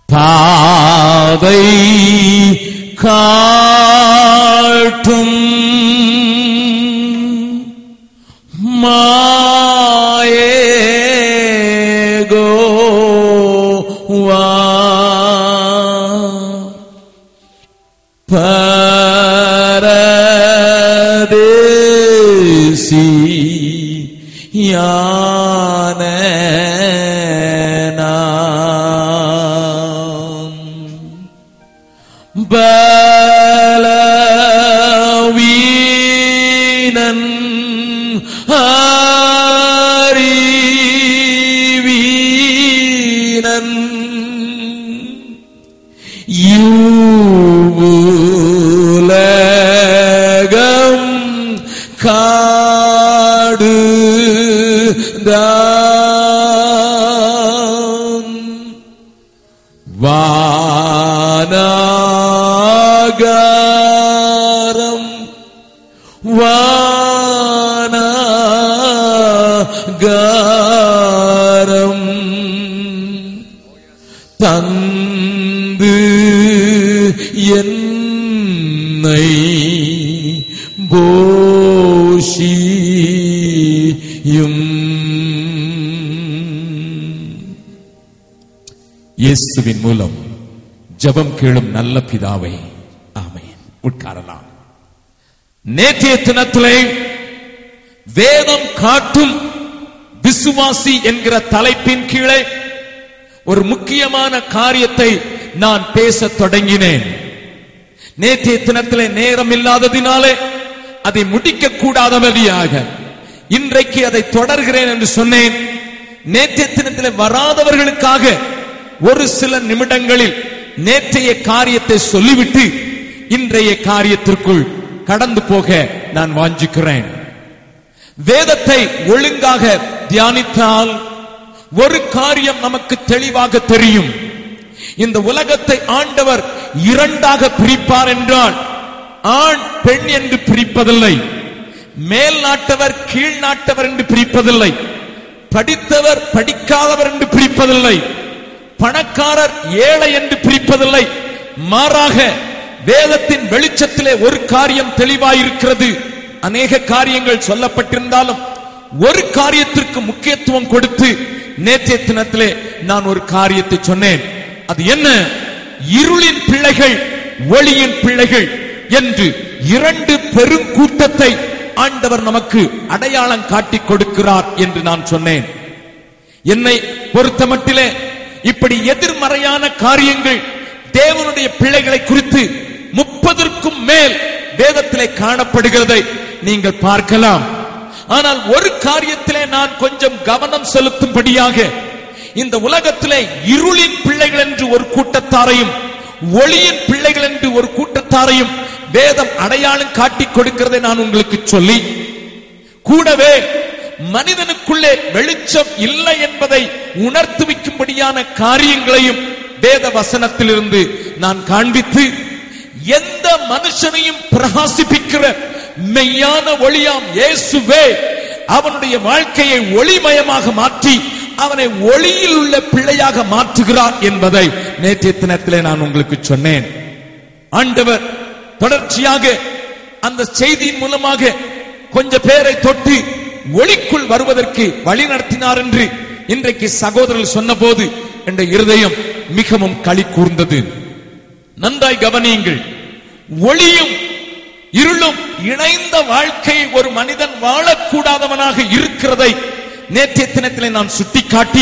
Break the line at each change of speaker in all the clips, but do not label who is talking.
பாதை காட்டும் மாயேகோவா பரதேசி யான பலவீனன் அறிவீனன் இவ்வுலகம் காடுதான் வானாகாரம் வானாகாரம் தந்து என்னை போஷியும். இயேசுவின் மூலம் ஜெபம் கேளும் நல்ல பிதாவே, ஆமென். உட்காரலாம். நேற்றைய தினத்திலே வேதம் காட்டும் விசுவாசி என்கிற தலைப்பின் கீழே ஒரு முக்கியமான காரியத்தை நான் பேசத் தொடங்கினேன். நேற்றைய தினத்திலே நேரம் இல்லாததினாலே அதை முடிக்க கூடாதபடியாக இன்றைக்கு அதை தொடர்கிறேன் என்று சொன்னேன். நேற்றைய தினத்திலே வராதவர்களுக்காக ஒரு சில நிமிடங்களில் நேற்றைய காரியத்தை சொல்லிவிட்டு இன்றைய காரியத்திற்குள் கடந்து போக நான் வாஞ்சிக்கிறேன். வேதத்தை ஒழுங்காக தியானித்தால் ஒரு காரியம் நமக்கு தெளிவாக தெரியும். இந்த உலகத்தை ஆண்டவர் இரண்டாக பிரிப்பார் என்றால் ஆண் பெண் என்று பிரிப்பதில்லை, மேல் நாட்டவர் கீழ் நாட்டவர் என்று பிரிப்பதில்லை, படித்தவர் படிக்காதவர் என்று பிரிப்பதில்லை, பணக்காரர் ஏழை என்று பிரிப்பதில்லை. மாறாக வேதத்தின் வெளிச்சத்திலே ஒரு காரியம் தெளிவாயிருக்கிறது. அநேக காரியங்கள் சொல்லப்பட்டிருந்தாலும் ஒரு காரியத்திற்கு முக்கியத்துவம் கொடுத்து நேற்றைய தினத்திலே நான் ஒரு காரியத்தை சொன்னேன். அது என்ன? இருளின் பிள்ளைகள் ஒளியின் பிள்ளைகள் என்று இரண்டு பெருங்கூட்டத்தை ஆண்டவர் நமக்கு அடையாளம் காட்டி கொடுக்கிறார் என்று நான் சொன்னேன். என்னை பொறுத்தமட்டிலே இப்படி எதிர்மறையான காரியங்கள் தேவனுடைய பிள்ளைகளை குறித்து 30க்கும் மேல் வேதத்திலே காணப்படுகிறதை நீங்கள் பார்க்கலாம். ஆனால் ஒரு காரியத்திலே நான் கொஞ்சம் கவனம் செலுத்தும்படியாக இந்த உலகத்திலே இருளின் பிள்ளைகள் என்று ஒரு கூட்டத்தாரையும் ஒளியின் பிள்ளைகள் என்று ஒரு கூட்டத்தாரையும் வேதம் அடையாளம் காட்டி கொடுக்கிறதை நான் உங்களுக்கு சொல்லி, கூடவே மனிதனுக்குள்ளே வெளிச்சம் இல்லை என்பதை உணர்த்துவிக்கும்படியான காரியங்களையும் வேத வசனத்திலிருந்து நான் காண்பித்து, எந்த மனுஷனையும் பிரகாசிப்பிக்கிற மெய்யான ஒளியாம் இயேசுவே அவனுடைய வாழ்க்கையை ஒளிமயமாக மாற்றி அவனை ஒளியில் உள்ள பிள்ளையாக மாற்றுகிறார் என்பதை நேற்றைய தினத்திலே நான் உங்களுக்கு சொன்னேன். ஆண்டவர் தொடர்ச்சியாக அந்த செய்தியின் மூலமாக கொஞ்ச பேரை தொட்டு ஒளிக்குள் வருவதற்கு வழி நடத்தினார் என்று இன்றைக்கு சகோதரர்கள் சொன்ன போது என்ற இருதயம் மிகவும் களி கூர்ந்தது. நன்றாய் கவனியுங்கள். ஒளியும் இருளும் இணைந்த வாழ்க்கையை ஒரு மனிதன் வாழக்கூடாதவனாக இருக்கிறதை நேற்றைய தினத்திலே நான் சுட்டிக்காட்டி,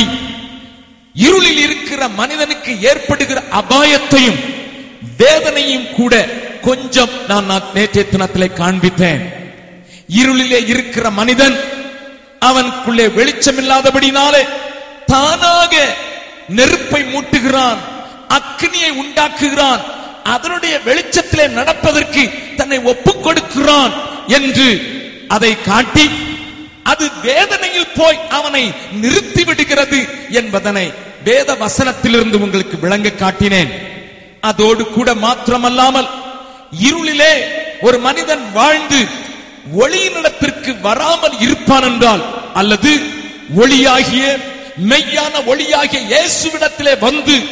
இருளில் இருக்கிற மனிதனுக்கு ஏற்படுகிற அபாயத்தையும் வேதனையும் கூட கொஞ்சம் நான் நேற்றைய தினத்திலே காண்பித்தேன். இருளிலே இருக்கிற மனிதன் அவனுக்குள்ளே வெளிச்சம் இல்லாதபடினாலே தானாக நெருப்பை மூட்டுகிறான், அக்னியை உண்டாக்குகிறான், அதனுடைய வெளிச்சத்திலே நடப்பதற்கு தன்னை ஒப்புக் கொடுக்கிறான் என்று அதை காட்டி, அது வேதனையில் போய் அவனை நிறுத்தி விடுகிறது என்பதனை வேத வசனத்திலிருந்து உங்களுக்கு விளங்க காட்டினேன். அதோடு கூட மாத்திரமல்லாமல் இருளிலே ஒரு மனிதன் வாழ்ந்து ஒளியினிடத்திற்கு வராமல் இருப்பான் என்றால், அல்லது ஒளியாகிய மெய்யான ஒளியாகிய இயேசுவிடத்திலே வந்து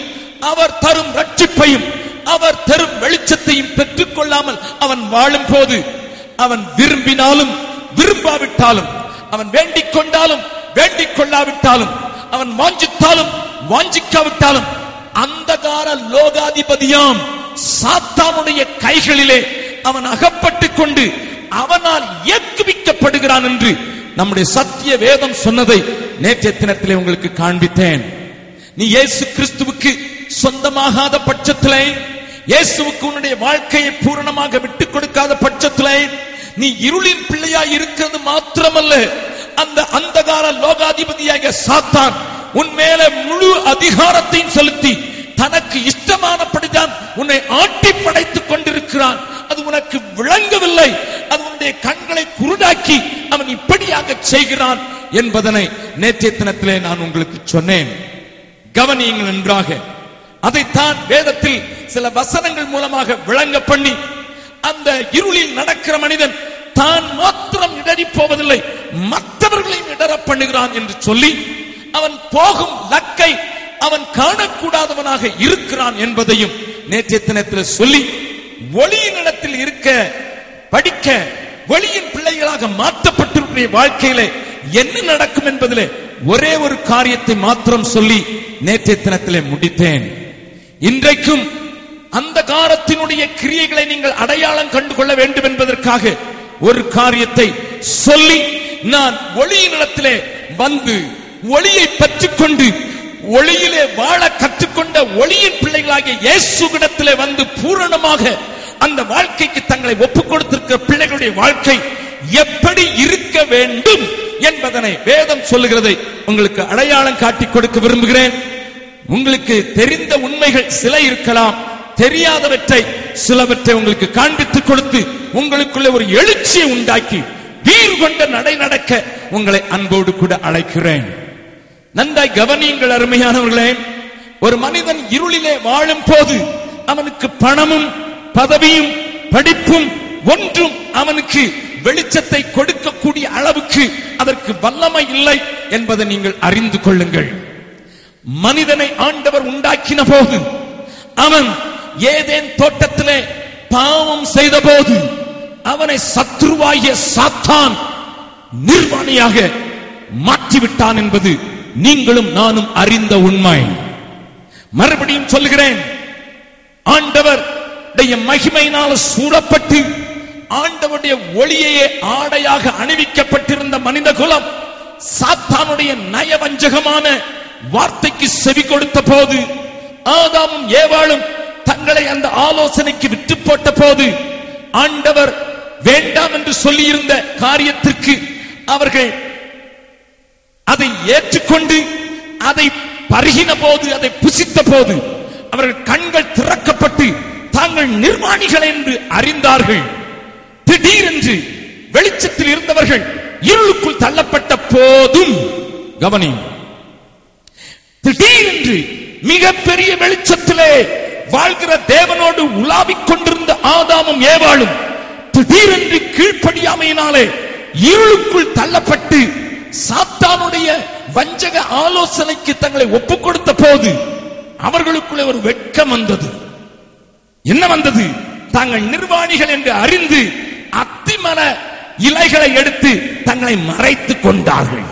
அவர் தரும் ரட்சிப்பையும் அவர் தரும் வெளிச்சத்தையும் பெற்றுக் கொள்ளாமல் அவன் வாழும் போது, அவன் விரும்பினாலும் விரும்பாவிட்டாலும், அவன் வேண்டிக் கொண்டாலும் வேண்டிக் கொள்ளாவிட்டாலும், அவன் வாஞ்சித்தாலும் வாஞ்சிக்காவிட்டாலும், அந்தகார லோகாதிபதியாம் சாத்தானுடைய கைகளிலே அவன் அகப்பட்டுக் கொண்டு அவனால் இயக்குவிக்கப்படுகிறான் என்று நம்முடைய சத்திய வேதம் சொன்னதை நேற்றைய தினத்திலே உங்களுக்கு காண்பித்தேன். நீ இயேசு கிறிஸ்துவுக்கு சொந்தமாகாத பட்சத்திலே, இயேசுவுக்கு உன்னுடைய வாழ்க்கையை பூரணமாக விட்டுக் கொடுக்காத பட்சத்திலே, நீ இருளின் பிள்ளையாய் இருக்கிறது மாத்திரமல்ல, அந்த அந்தகார லோகாதிபதியாக சாத்தான் உன் மேல முழு அதிகாரத்தையும் செலுத்தி தனக்கு இஷ்டமானபடிதான் உன்னை ஆட்டி படைத்துக் கொண்டிருக்கிறான். அது உனக்கு விளங்கவில்லை. அது உன்னுடைய கண்களை குருடாக்கி அவன் இப்படியாக செய்கிறான் என்பதனை நேற்றைய தினத்திலே நான் உங்களுக்கு சொன்னேன். கவனியுங்கள் நன்றாக. அதைத்தான் வேதத்தில் சில வசனங்கள் மூலமாக விளங்க பண்ணி, அந்த இருளில் நடக்கிற மனிதன் தான் மாத்திரம் இடறி போவதில்லை, மற்றவர்களையும் இடற பண்ணுகிறான் என்று சொல்லி, அவன் போகும் லக்கை அவன் காணக்கூடாதவனாக இருக்கிறான் என்பதையும் நேற்றைய தினத்தில் சொல்லி, ஒளியின் இடத்தில் இருக்க படிக்க ஒளியின் பிள்ளைகளாக மாற்றப்பட்டிருக்கிற வாழ்க்கையில என்ன நடக்கும் என்பதிலே ஒரே ஒரு காரியத்தை மாத்திரம் சொல்லி நேற்றைய தினத்திலே முடித்தேன். இன்றைக்கும் அந்த காலத்தினுடைய கிரியைகளை நீங்கள் அடையாளம் கண்டுகொள்ள வேண்டும் என்பதற்காக ஒரு காரியத்தை சொல்லி, நான் ஒளியின் இடத்திலே வந்து ஒளியை பற்றிக் கொண்டு ஒளியிலே வாழ கற்றுக்கொண்ட ஒளியின் பிள்ளைகளாகிய இயேசுவிடத்திலே வந்து பூரணமாக அந்த வாழ்க்கைக்கு தங்களை ஒப்புக் கொடுத்திருக்கிற பிள்ளைகளுடைய வாழ்க்கை எப்படி இருக்க வேண்டும் என்பதனை வேதம் சொல்லுகிறதை உங்களுக்கு அடையாளம் காட்டி கொடுக்க விரும்புகிறேன். உங்களுக்கு தெரிந்த உண்மைகள் சில இருக்கலாம், தெரியாதவற்றை சிலவற்றை உங்களுக்கு காண்பித்துக் கொடுத்து உங்களுக்குள்ள ஒரு எழுச்சியை உண்டாக்கி வீறு கொண்ட நடை நடக்க உங்களை அன்போடு கூட அழைக்கிறேன். நன்றாய் கவனியுங்கள் அருமையானவர்களே. ஒரு மனிதன் இருளிலே வாழும் போது அவனுக்கு பணமும் பதவியும் படிப்பும் ஒன்றும் அவனுக்கு வெளிச்சத்தை கொடுக்கக்கூடிய அளவுக்கு அதற்கு வல்லமை இல்லை என்பதை நீங்கள் அறிந்து கொள்ளுங்கள். மனிதனை ஆண்டவர் உண்டாக்கின போது அவன் ஏதேன் தோட்டத்திலே பாவம் செய்த போது அவனை சத்ருவாகிய சாத்தான் நிர்வாணியாக மாற்றிவிட்டான் என்பது நீங்களும் நானும் அறிந்த உண்மை. மறுபடியும் சொல்லுகிறேன், ஆண்டவர் மகிமையினால் சூழப்பட்டு ஆண்டவருடைய ஒளியையே ஆடையாக அணிவிக்கப்பட்டிருந்த மனித குலம் சாத்தானுடைய நயவஞ்சகமான வார்த்தைக்கு செவி கொடுத்த போது, ஆதாமும் ஏவாளும் தங்களை அந்த ஆலோசனைக்கு விட்டு போட்ட போது, ஆண்டவர் வேண்டாம் என்று சொல்லியிருந்த காரியத்திற்கு அவர்கள் அதை ஏற்றுக்கொண்டு அதை பருகின போது, அதை புசித்த போது அவர்கள் கண்கள் திறக்கப்பட்டு தாங்கள் நிர்வாணிகள் என்று அறிந்தார்கள். திடீரென்று வெளிச்சத்தில் இருந்தவர்கள் இருளுக்குள் தள்ளப்பட்ட போதும், கவனி, திடீரென்று மிகப்பெரிய வெளிச்சத்திலே வாழ்கிற தேவனோடு உலாவிக் கொண்டிருந்த ஆதாமும் ஏவாளும் திடீரென்று கீழ்ப்படியாமையினாலே இருளுக்குள் தள்ளப்பட்டு சாத்தானுடைய வஞ்சக ஆலோசனைக்கு தங்களை ஒப்புக் கொடுத்த போது அவர்களுக்குள்ளே ஒரு வெட்கம் வந்தது. என்ன வந்தது? தாங்கள் நிர்வாணிகள் என்று அறிந்து அத்திமர இலைகளை எடுத்து தங்களை மறைத்துக் கொண்டார்கள்.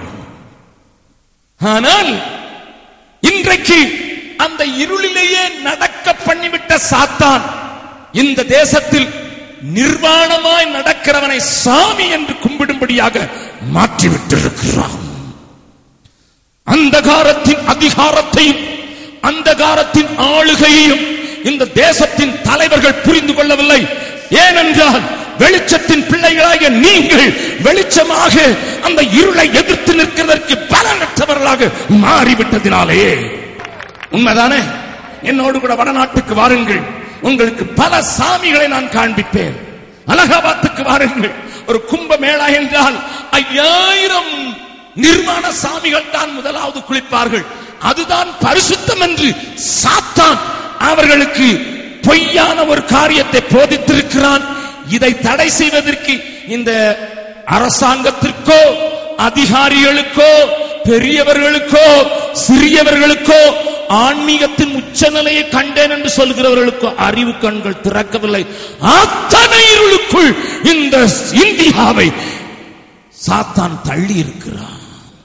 ஆனால் இன்றைக்கு அந்த இருளிலேயே நடக்க பண்ணிவிட்ட சாத்தான் இந்த தேசத்தில் நிர்வாணமாய் நடக்கிறவனை சாமி என்று கும்பிடும்படியாக மாற்றிவிட்டிருக்கிறான். அந்தகாரத்தின் அதிகாரத்தையும் அந்தகாரத்தின் ஆளுகையையும் இந்த தேசத்தின் தலைவர்கள் புரிந்து கொள்ளவில்லை. ஏனென்றால் வெளிச்சத்தின் பிள்ளைகளாக நீங்கள் வெளிச்சமாக அந்த இருளை எதிர்த்து நிற்கிறதற்கு பலனற்றவர்களாக மாறிவிட்டதினாலே. உண்மைதானே? என்னோடு கூட வடநாட்டுக்கு வாருங்கள், உங்களுக்கு பல சாமிகளை நான் காண்பிப்பேன். அலகாபாத்துக்கு வாருங்கள், ஒரு கும்ப மேளா என்றால் 5000 நிர்வாண சாமிகள் தான் முதலாவது குளிப்பார்கள். அதுதான் பரிசுத்தம் என்று சாத்தான் அவர்களுக்கு பொய்யான ஒரு காரியத்தை போதித்திருக்கிறான். இதை தடை செய்வதற்கு இந்த அரசாங்கத்திற்கோ அதிகாரிகளுக்கோ பெரியவர்களுக்கோ சிறியவர்களுக்கோ ஆன்மீகத்தின் உச்சநிலையை கண்டேன் என்று சொல்கிறவர்களுக்கு அறிவு கண்கள் திறக்கவில்லை. அத்தனை இருளுக்குள் இந்த இந்தியாவை சாத்தான் தள்ளி இருக்கிறான்.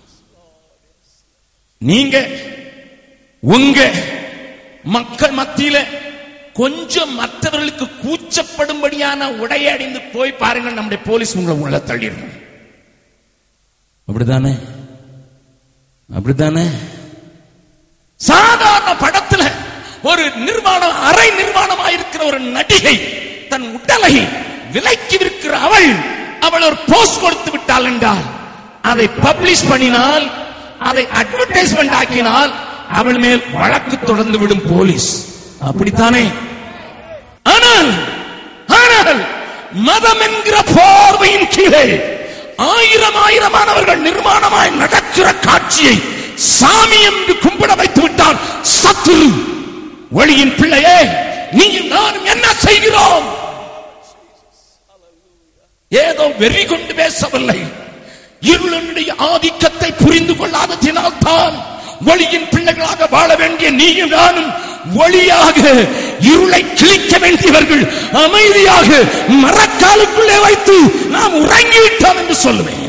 நீங்க உங்க மக்கள் மத்தியில கொஞ்சம் மற்றவர்களுக்கு கூச்சப்படும்படியான உடையை அணிந்து போய் பாருங்க, நம்முடைய போலீஸ் உங்களை உள்ள தள்ளிடுறாங்க. அப்படித்தானே? அப்படித்தானே? சாதாரண படத்துல ஒரு நிர்வாணம், அரை நிர்வாணமாயிருக்கிற ஒரு நடிகை தன் உடலை விலைக்கு விற்கிற அவள் ஒரு போஸ்ட் கொடுத்து விட்டாள் என்றால், அதை பப்ளிஷ் பண்ணினால், அதை அட்வர்டைஸ்மெண்ட் ஆக்கினால் அவள் மேல் வழக்கு தொடர்ந்து விடும் போலீஸ். அப்படித்தானே? ஆனால் மதம் என்கிற போர்வையின் கீழே ஆயிரமானவர்கள் நிர்மாணமாய் நடக்கிற காட்சியை சாமி என்று கும்பிட வைத்து விட்டான் சத்துரு. ஒளியின் பிள்ளையே, நீயும் நானும் என்ன செய்கிறோம்? ஏதோ வெறி கொண்டு பேசவில்லை. இருளுடைய ஆதிக்கத்தை புரிந்து கொள்ளாததினால் தான் ஒளியின் பிள்ளைகளாக வாழ வேண்டிய நீயும் நானும் ஒளியாக இருளை கிழிக்க வேண்டியவர்கள் அமைதியாக மரக்காலுக்குள்ளே வைத்து நாம் உறங்கிவிட்டோம் என்று சொல்லுவேன்.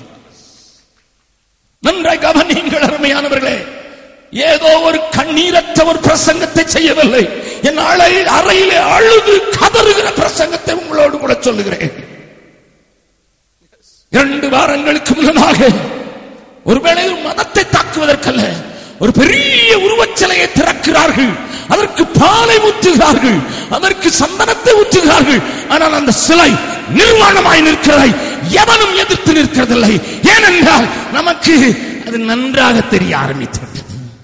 நன்றாய் கவனியுங்கள் அருமையானவர்களே. ஏதோ ஒரு கண்ணீரற்ற ஒரு பிரசங்கத்தை செய்யவில்லை. என் அறையிலே அழுது கதறுகிற பிரசங்கத்தை உங்களோடு கூட சொல்லுகிறேன். 2 வாரங்களுக்கு முன்னதாக ஒருவேளை மதத்தை தாக்குவதற்கல்ல, ஒரு பெரிய உருவச்சிலையை திறக்கிறார்கள், அதற்கு பாலை ஊற்றுகிறார்கள், அதற்கு சந்தனத்தை ஊற்றுகிறார்கள். ஆனால் அந்த சிலை நிர்வாணமாய் நிற்கிறதை எவனும் எதிர்த்து நிற்கிறதில்லை. ஏனென்றால் நமக்கு அது நன்றாக தெரிய ஆரம்பித்துவிட்டது.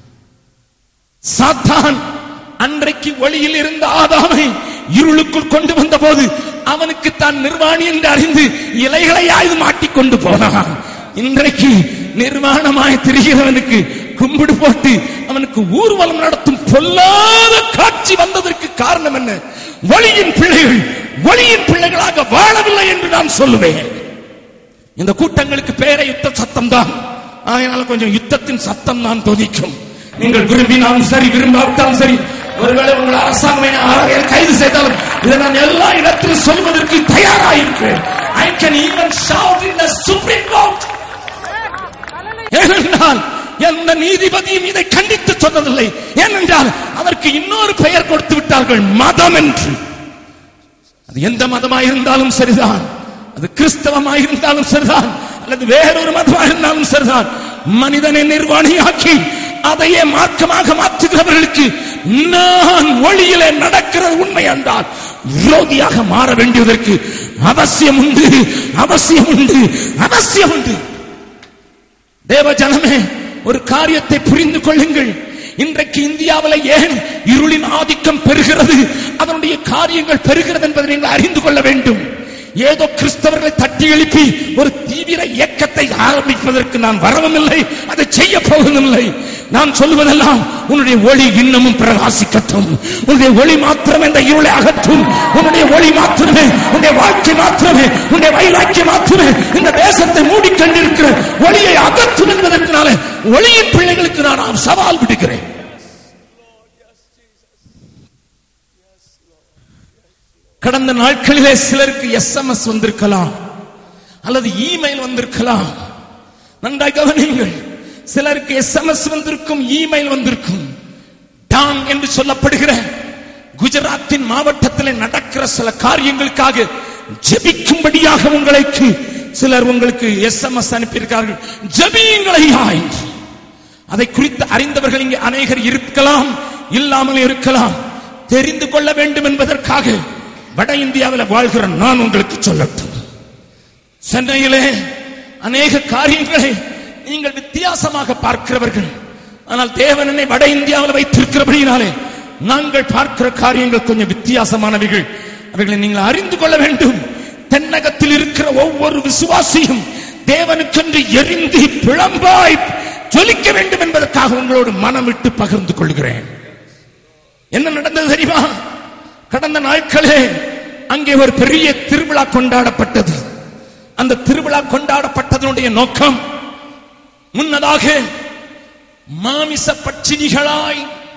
சாத்தான் அன்றைக்கு ஒளியில் இருந்த ஆதாமை இருளுக்குள் கொண்டு வந்த போது அவனுக்கு தான் நிர்வாணி என்று அறிந்து இலைகளை ஆய்வு மாட்டிக்கொண்டு போனான். இன்றைக்கு நிர்வாணமாய் திரிகிறவனுக்கு கும்பிடு போட்டு அவனுக்கு ஊர்வலம் நடத்தும் பொல்லாத காட்சி வந்ததற்கு காரணம் என்ன? ஒளியின் பிள்ளைகள் ஒளியின் பிள்ளைகளாக வாழவில்லை என்று நான் சொல்லுவேன். இந்த கூட்டங்களுக்கு பேரை யுத்த சத்தம் தான். அதனால கொஞ்சம் யுத்தத்தின் சத்தம் தான் தொனிக்கும். நீங்கள் விரும்பினாலும் சரி, விரும்பாவிட்டாலும் சரி, ஒருவேளை உங்கள் அரசாங்கம் கைது செய்தாலும் இதை நான் எல்லா இடத்திலும் சொல்வதற்கு தயாராயிருக்கிறேன். I can even shout in the Supreme Court. ஏனென்றால் எந்த நீதிபதியும் இதை கண்டித்து சொன்னதில்லை. ஏனென்றால் அதற்கு இன்னொரு பெயர் கொடுத்து விட்டார்கள், மதம் என்று. அது எந்த மதமாயிருந்தாலும் சரிதான், அது கிறிஸ்தவமாயிருந்தாலும் சரிதான், அல்லது வேறொரு மதமாயிருந்தாலும் சரிதான், மனிதனை நிர்வாணியாக்கி அதையே மார்க்கமாக மாற்றுகிறவர்களுக்கு நான் ஒளியிலே நடக்கிறது உண்மை என்றால் விரோதியாக மாற வேண்டியதற்கு அவசியம் உண்டு, அவசியம் உண்டு, அவசியம் உண்டு. தேவ ஜனமே, ஒரு காரியத்தை புரிந்து கொள்ளுங்கள். இன்றைக்கு இந்தியாவில் ஏன் இருளின் ஆதிக்கம் பெறுகிறது, அதனுடைய காரியங்கள் பெறுகிறது என்பதை நீங்கள் அறிந்து கொள்ள வேண்டும். ஏதோ கிறிஸ்தவர்களை தட்டி எழுப்பி ஒரு தீவிர இயக்கத்தை ஆரம்பிப்பதற்கு நான் வரவும் இல்லை, அதை செய்ய போவதில்லை. நான் சொல்லுவதெல்லாம் உன்னுடைய ஒளி இன்னமும் பிரகாசிக்கட்டும். உன்னுடைய ஒளி மாத்திரமே இந்த இருளை அகற்றும். உன்னுடைய ஒளி மாத்திரமே, உன்னுடைய வாழ்க்கை மாத்திரமே, உன்னுடைய வைராக்கியம் மாத்திரமே இந்த தேசத்தை மூடிக்கொண்டிருக்கிற ஒளியை அகற்றும் என்பதற்கான ஒளியின் பிள்ளைகளுக்கு நான் சவால் விடுகிறேன். கடந்த நாட்களிலே சிலருக்கு SMS வந்திருக்கலாம், அல்லது இமெயில் வந்திருக்கலாம். நன்றாக கவனியுங்கள். சிலருக்கு SMS வந்திருக்கும், இமெயில் வந்திருக்கும். டாங் என்று சொல்லப்படுகிற குஜராத்தின் மாவட்டத்தில் நடக்கிற சில காரியங்களுக்காக ஜெபிக்கும்படியாக உங்களுக்கு சிலர் உங்களுக்கு SMS அனுப்பியிருக்கார்கள். ஜெபியுங்களையா என்று. அதை குறித்து அறிந்தவர்கள் இங்கே அநேகர் இருக்கலாம், இல்லாமல் இருக்கலாம். தெரிந்து கொள்ள வேண்டும் என்பதற்காக வட இந்தியாவில் வாழ்கிற நான் உங்களுக்கு சொல்லட்டும். சென்னையிலே அநேக காரியங்களை நீங்கள் வித்தியாசமாக பார்க்கிறவர்கள், ஆனால் தேவனனை வட இந்தியாவில் வைத்திருக்கிறபடினாலே நாங்கள் பார்க்கிற காரியங்கள் கொஞ்சம் வித்தியாசமானவைகள். அவைகளை நீங்கள் அறிந்து கொள்ள வேண்டும். தென்னகத்தில் இருக்கிற ஒவ்வொரு விசுவாசியும் தேவனுக்கென்று எரிந்து பிளம்பாய் ஜொலிக்க வேண்டும் என்பதற்காக உங்களோடு மனம் விட்டு பகிர்ந்து கொள்கிறேன். என்ன நடந்தது தெரியுமா? கடந்த நாட்களே அங்கே ஒரு பெரிய திருவிழா கொண்டாடப்பட்டது. அந்த திருவிழா கொண்டாடப்பட்டதனுடைய நோக்கம், முன்னதாக மாமிச பட்சினிகளாய்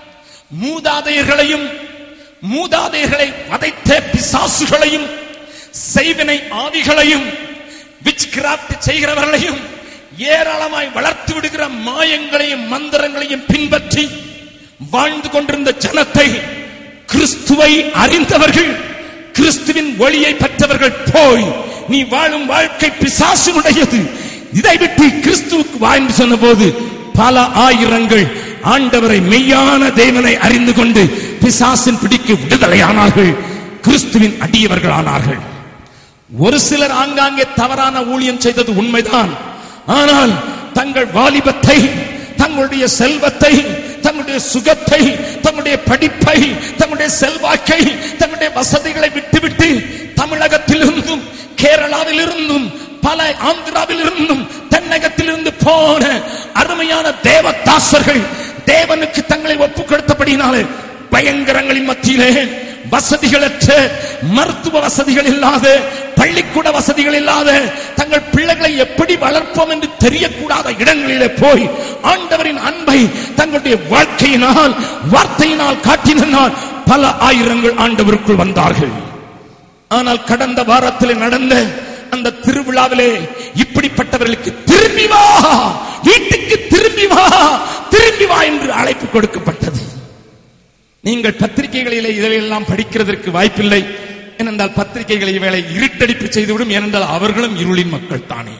மூதாதையர்களையும் மூதாதையர்களை வதைத்த பிசாசுகளையும் செய்வினை ஆவிகளையும் விச் கிராஃப்ட் செய்கிறவர்களையும் ஏராளமாய் வளர்த்து விடுகிற மாயங்களையும் மந்திரங்களையும் பின்பற்றி வாழ்ந்து கொண்டிருந்த ஜனத்தை கிறிஸ்துவை அறிந்தவர்கள், கிறிஸ்துவின் ஒளியை பெற்றவர்கள் போய் நீ வாழும் வாழ்க்கை பிசாசுடையது, இதை விட்டு கிறிஸ்துவுக்கு வா என்று சொன்ன போது பல ஆயிரங்கள் ஆண்டவரை மெய்யான தேவனை அறிந்து கொண்டு பிசாசின் பிடிக்கு விடுதலையானார்கள், கிறிஸ்துவின் அடியவர்கள் ஆனார்கள். ஒரு சிலர் ஆங்காங்கே தவறான ஊழியம் செய்தது உண்மைதான். ஆனால் தங்கள் வாலிபத்தை, தங்களுடைய செல்வத்தை, தங்களுடைய சுகத்தை, தங்களுடைய படிப்பை, தங்களுடைய செல்வாக்கை, தங்களுடைய வசதிகளை விட்டுவிட்டு தமிழகத்திலிருந்தும் கேரளாவிலிருந்தும் பல ஆந்திராவிலிருந்தும் தென்னகத்திலிருந்து போன அருமையான தேவதாசர்கள் தேவனுக்கு தங்களை ஒப்புக் கொடுத்தபடினாலே பயங்கரங்களின் மத்தியிலே வசதிகளற்ற, மருத்துவ வசதிகள் இல்லாத, பள்ளிக்கூட வசதிகள் இல்லாத, தங்கள் பிள்ளைகளை எப்படி வளர்ப்போம் என்று தெரியக்கூடாத இடங்களிலே போய் ஆண்டவரின் அன்பை தங்களுடைய வாழ்க்கையினால் வார்த்தையினால் காட்டினால் பல ஆயிரங்கள் ஆண்டவருக்குள் வந்தார்கள். ஆனால் கடந்த வாரத்தில் நடந்த அந்த திருவிழாவிலே இப்படிப்பட்டவர்களுக்கு திரும்பி வா, வீட்டுக்கு திரும்பி வா, திரும்பி வா என்று அழைப்பு கொடுக்கப்பட்டது. நீங்கள் பத்திரிகைகளிலே இதையெல்லாம் படிக்கிறதற்கு வாய்ப்பில்லை. ஏனென்றால் பத்திரிகைகளை இவைகளை இருட்டடிப்பு செய்துவிடும். ஏனென்றால் அவர்களும் இருளின் மக்கள் தானே.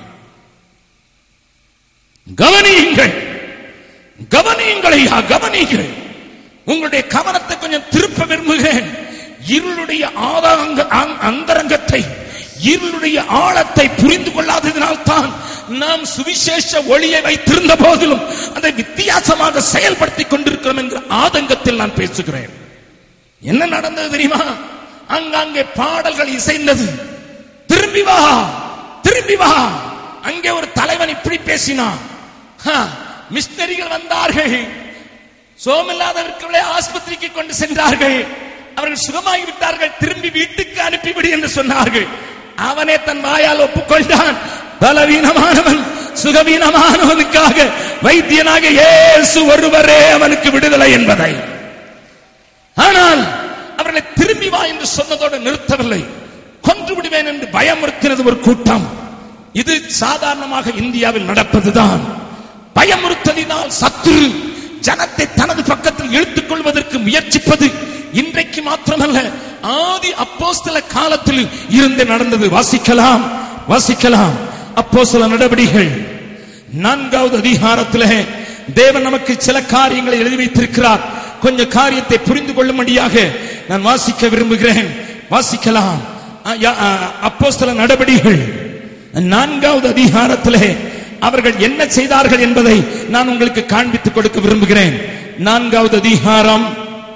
கவனியுங்கள், கவனியுங்கள் ஐயா, கவனியுங்கள். உங்களுடைய கவனத்தை கொஞ்சம் திருப்ப விரும்புகிறேன். இருளுடைய அந்தரங்கத்தை, இருளுடைய ஆழத்தை புரிந்து கொள்ளாததினால் தான் நாம் சுவிசேஷ ஒளியை வைத்திருந்த போதிலும் அதை வித்தியாசமாக செயல்படுத்திக் கொண்டிருக்கிறோம் என்கிற ஆதங்கத்தில் நான் பேசுகிறேன். என்ன நடந்தது தெரியுமா? அங்கே பாடல்கள் இசைந்தது. திரும்பி வா, திரும்பி வா. அங்கே ஒரு தலைவன் இப்படி பேசினான். மிஷனரிகள் வந்தார்கள், சோமில்லாதவர்களை ஆஸ்பத்திரிக்கு கொண்டு சென்றார்கள், அவர்கள் சுகமாகிவிட்டார்கள், திரும்பி வீட்டுக்கு அனுப்பிவிடு என்று சொன்னார்கள். அவனே தன் வாயால் ஒப்புக்கொண்டான், பலவீனமானவன் சுகவீனமானவனுக்காக வைத்தியனாக இயேசு ஒருவரே அவனுக்கு விடுதலை என்பதை. ஆனால் அவர்களை திரும்பி வா என்று சொன்னதோடு நிறுத்தவில்லை, கொன்று விடுவேன் என்று பயமுறுத்தினது ஒரு கூட்டம். இது சாதாரணமாக இந்தியாவில் நடப்பதுதான். பயமுறுத்தலினால் சத்துரு ஜனத்தை தனது பக்கத்தில் இழுத்துக் கொள்வதற்கு முயற்சிப்பது இன்றைக்கு மாத்திரமல்ல, ஆதி அப்போஸ்தல காலத்தில் இருந்து நடந்தது. வாசிக்கலாம், வாசிக்கலாம். அப்போஸ்தல நடவடிக்கைகள் 4வது அதிகாரத்திலே தேவன் நமக்கு சில காரியங்களை எழுதி வைத்திருக்கிறார். கொஞ்சம் காரியத்தை புரிந்து கொள்ளும்படியாக நான் வாசிக்க விரும்புகிறேன். வாசிக்கலாம். அப்போஸ்தல நடவடிக்கைகள் 4வது அதிகாரத்திலே அவர்கள் என்ன செய்தார்கள் என்பதை நான் உங்களுக்கு காண்பித்துக் கொடுக்க விரும்புகிறேன். 4வது அதிகாரம்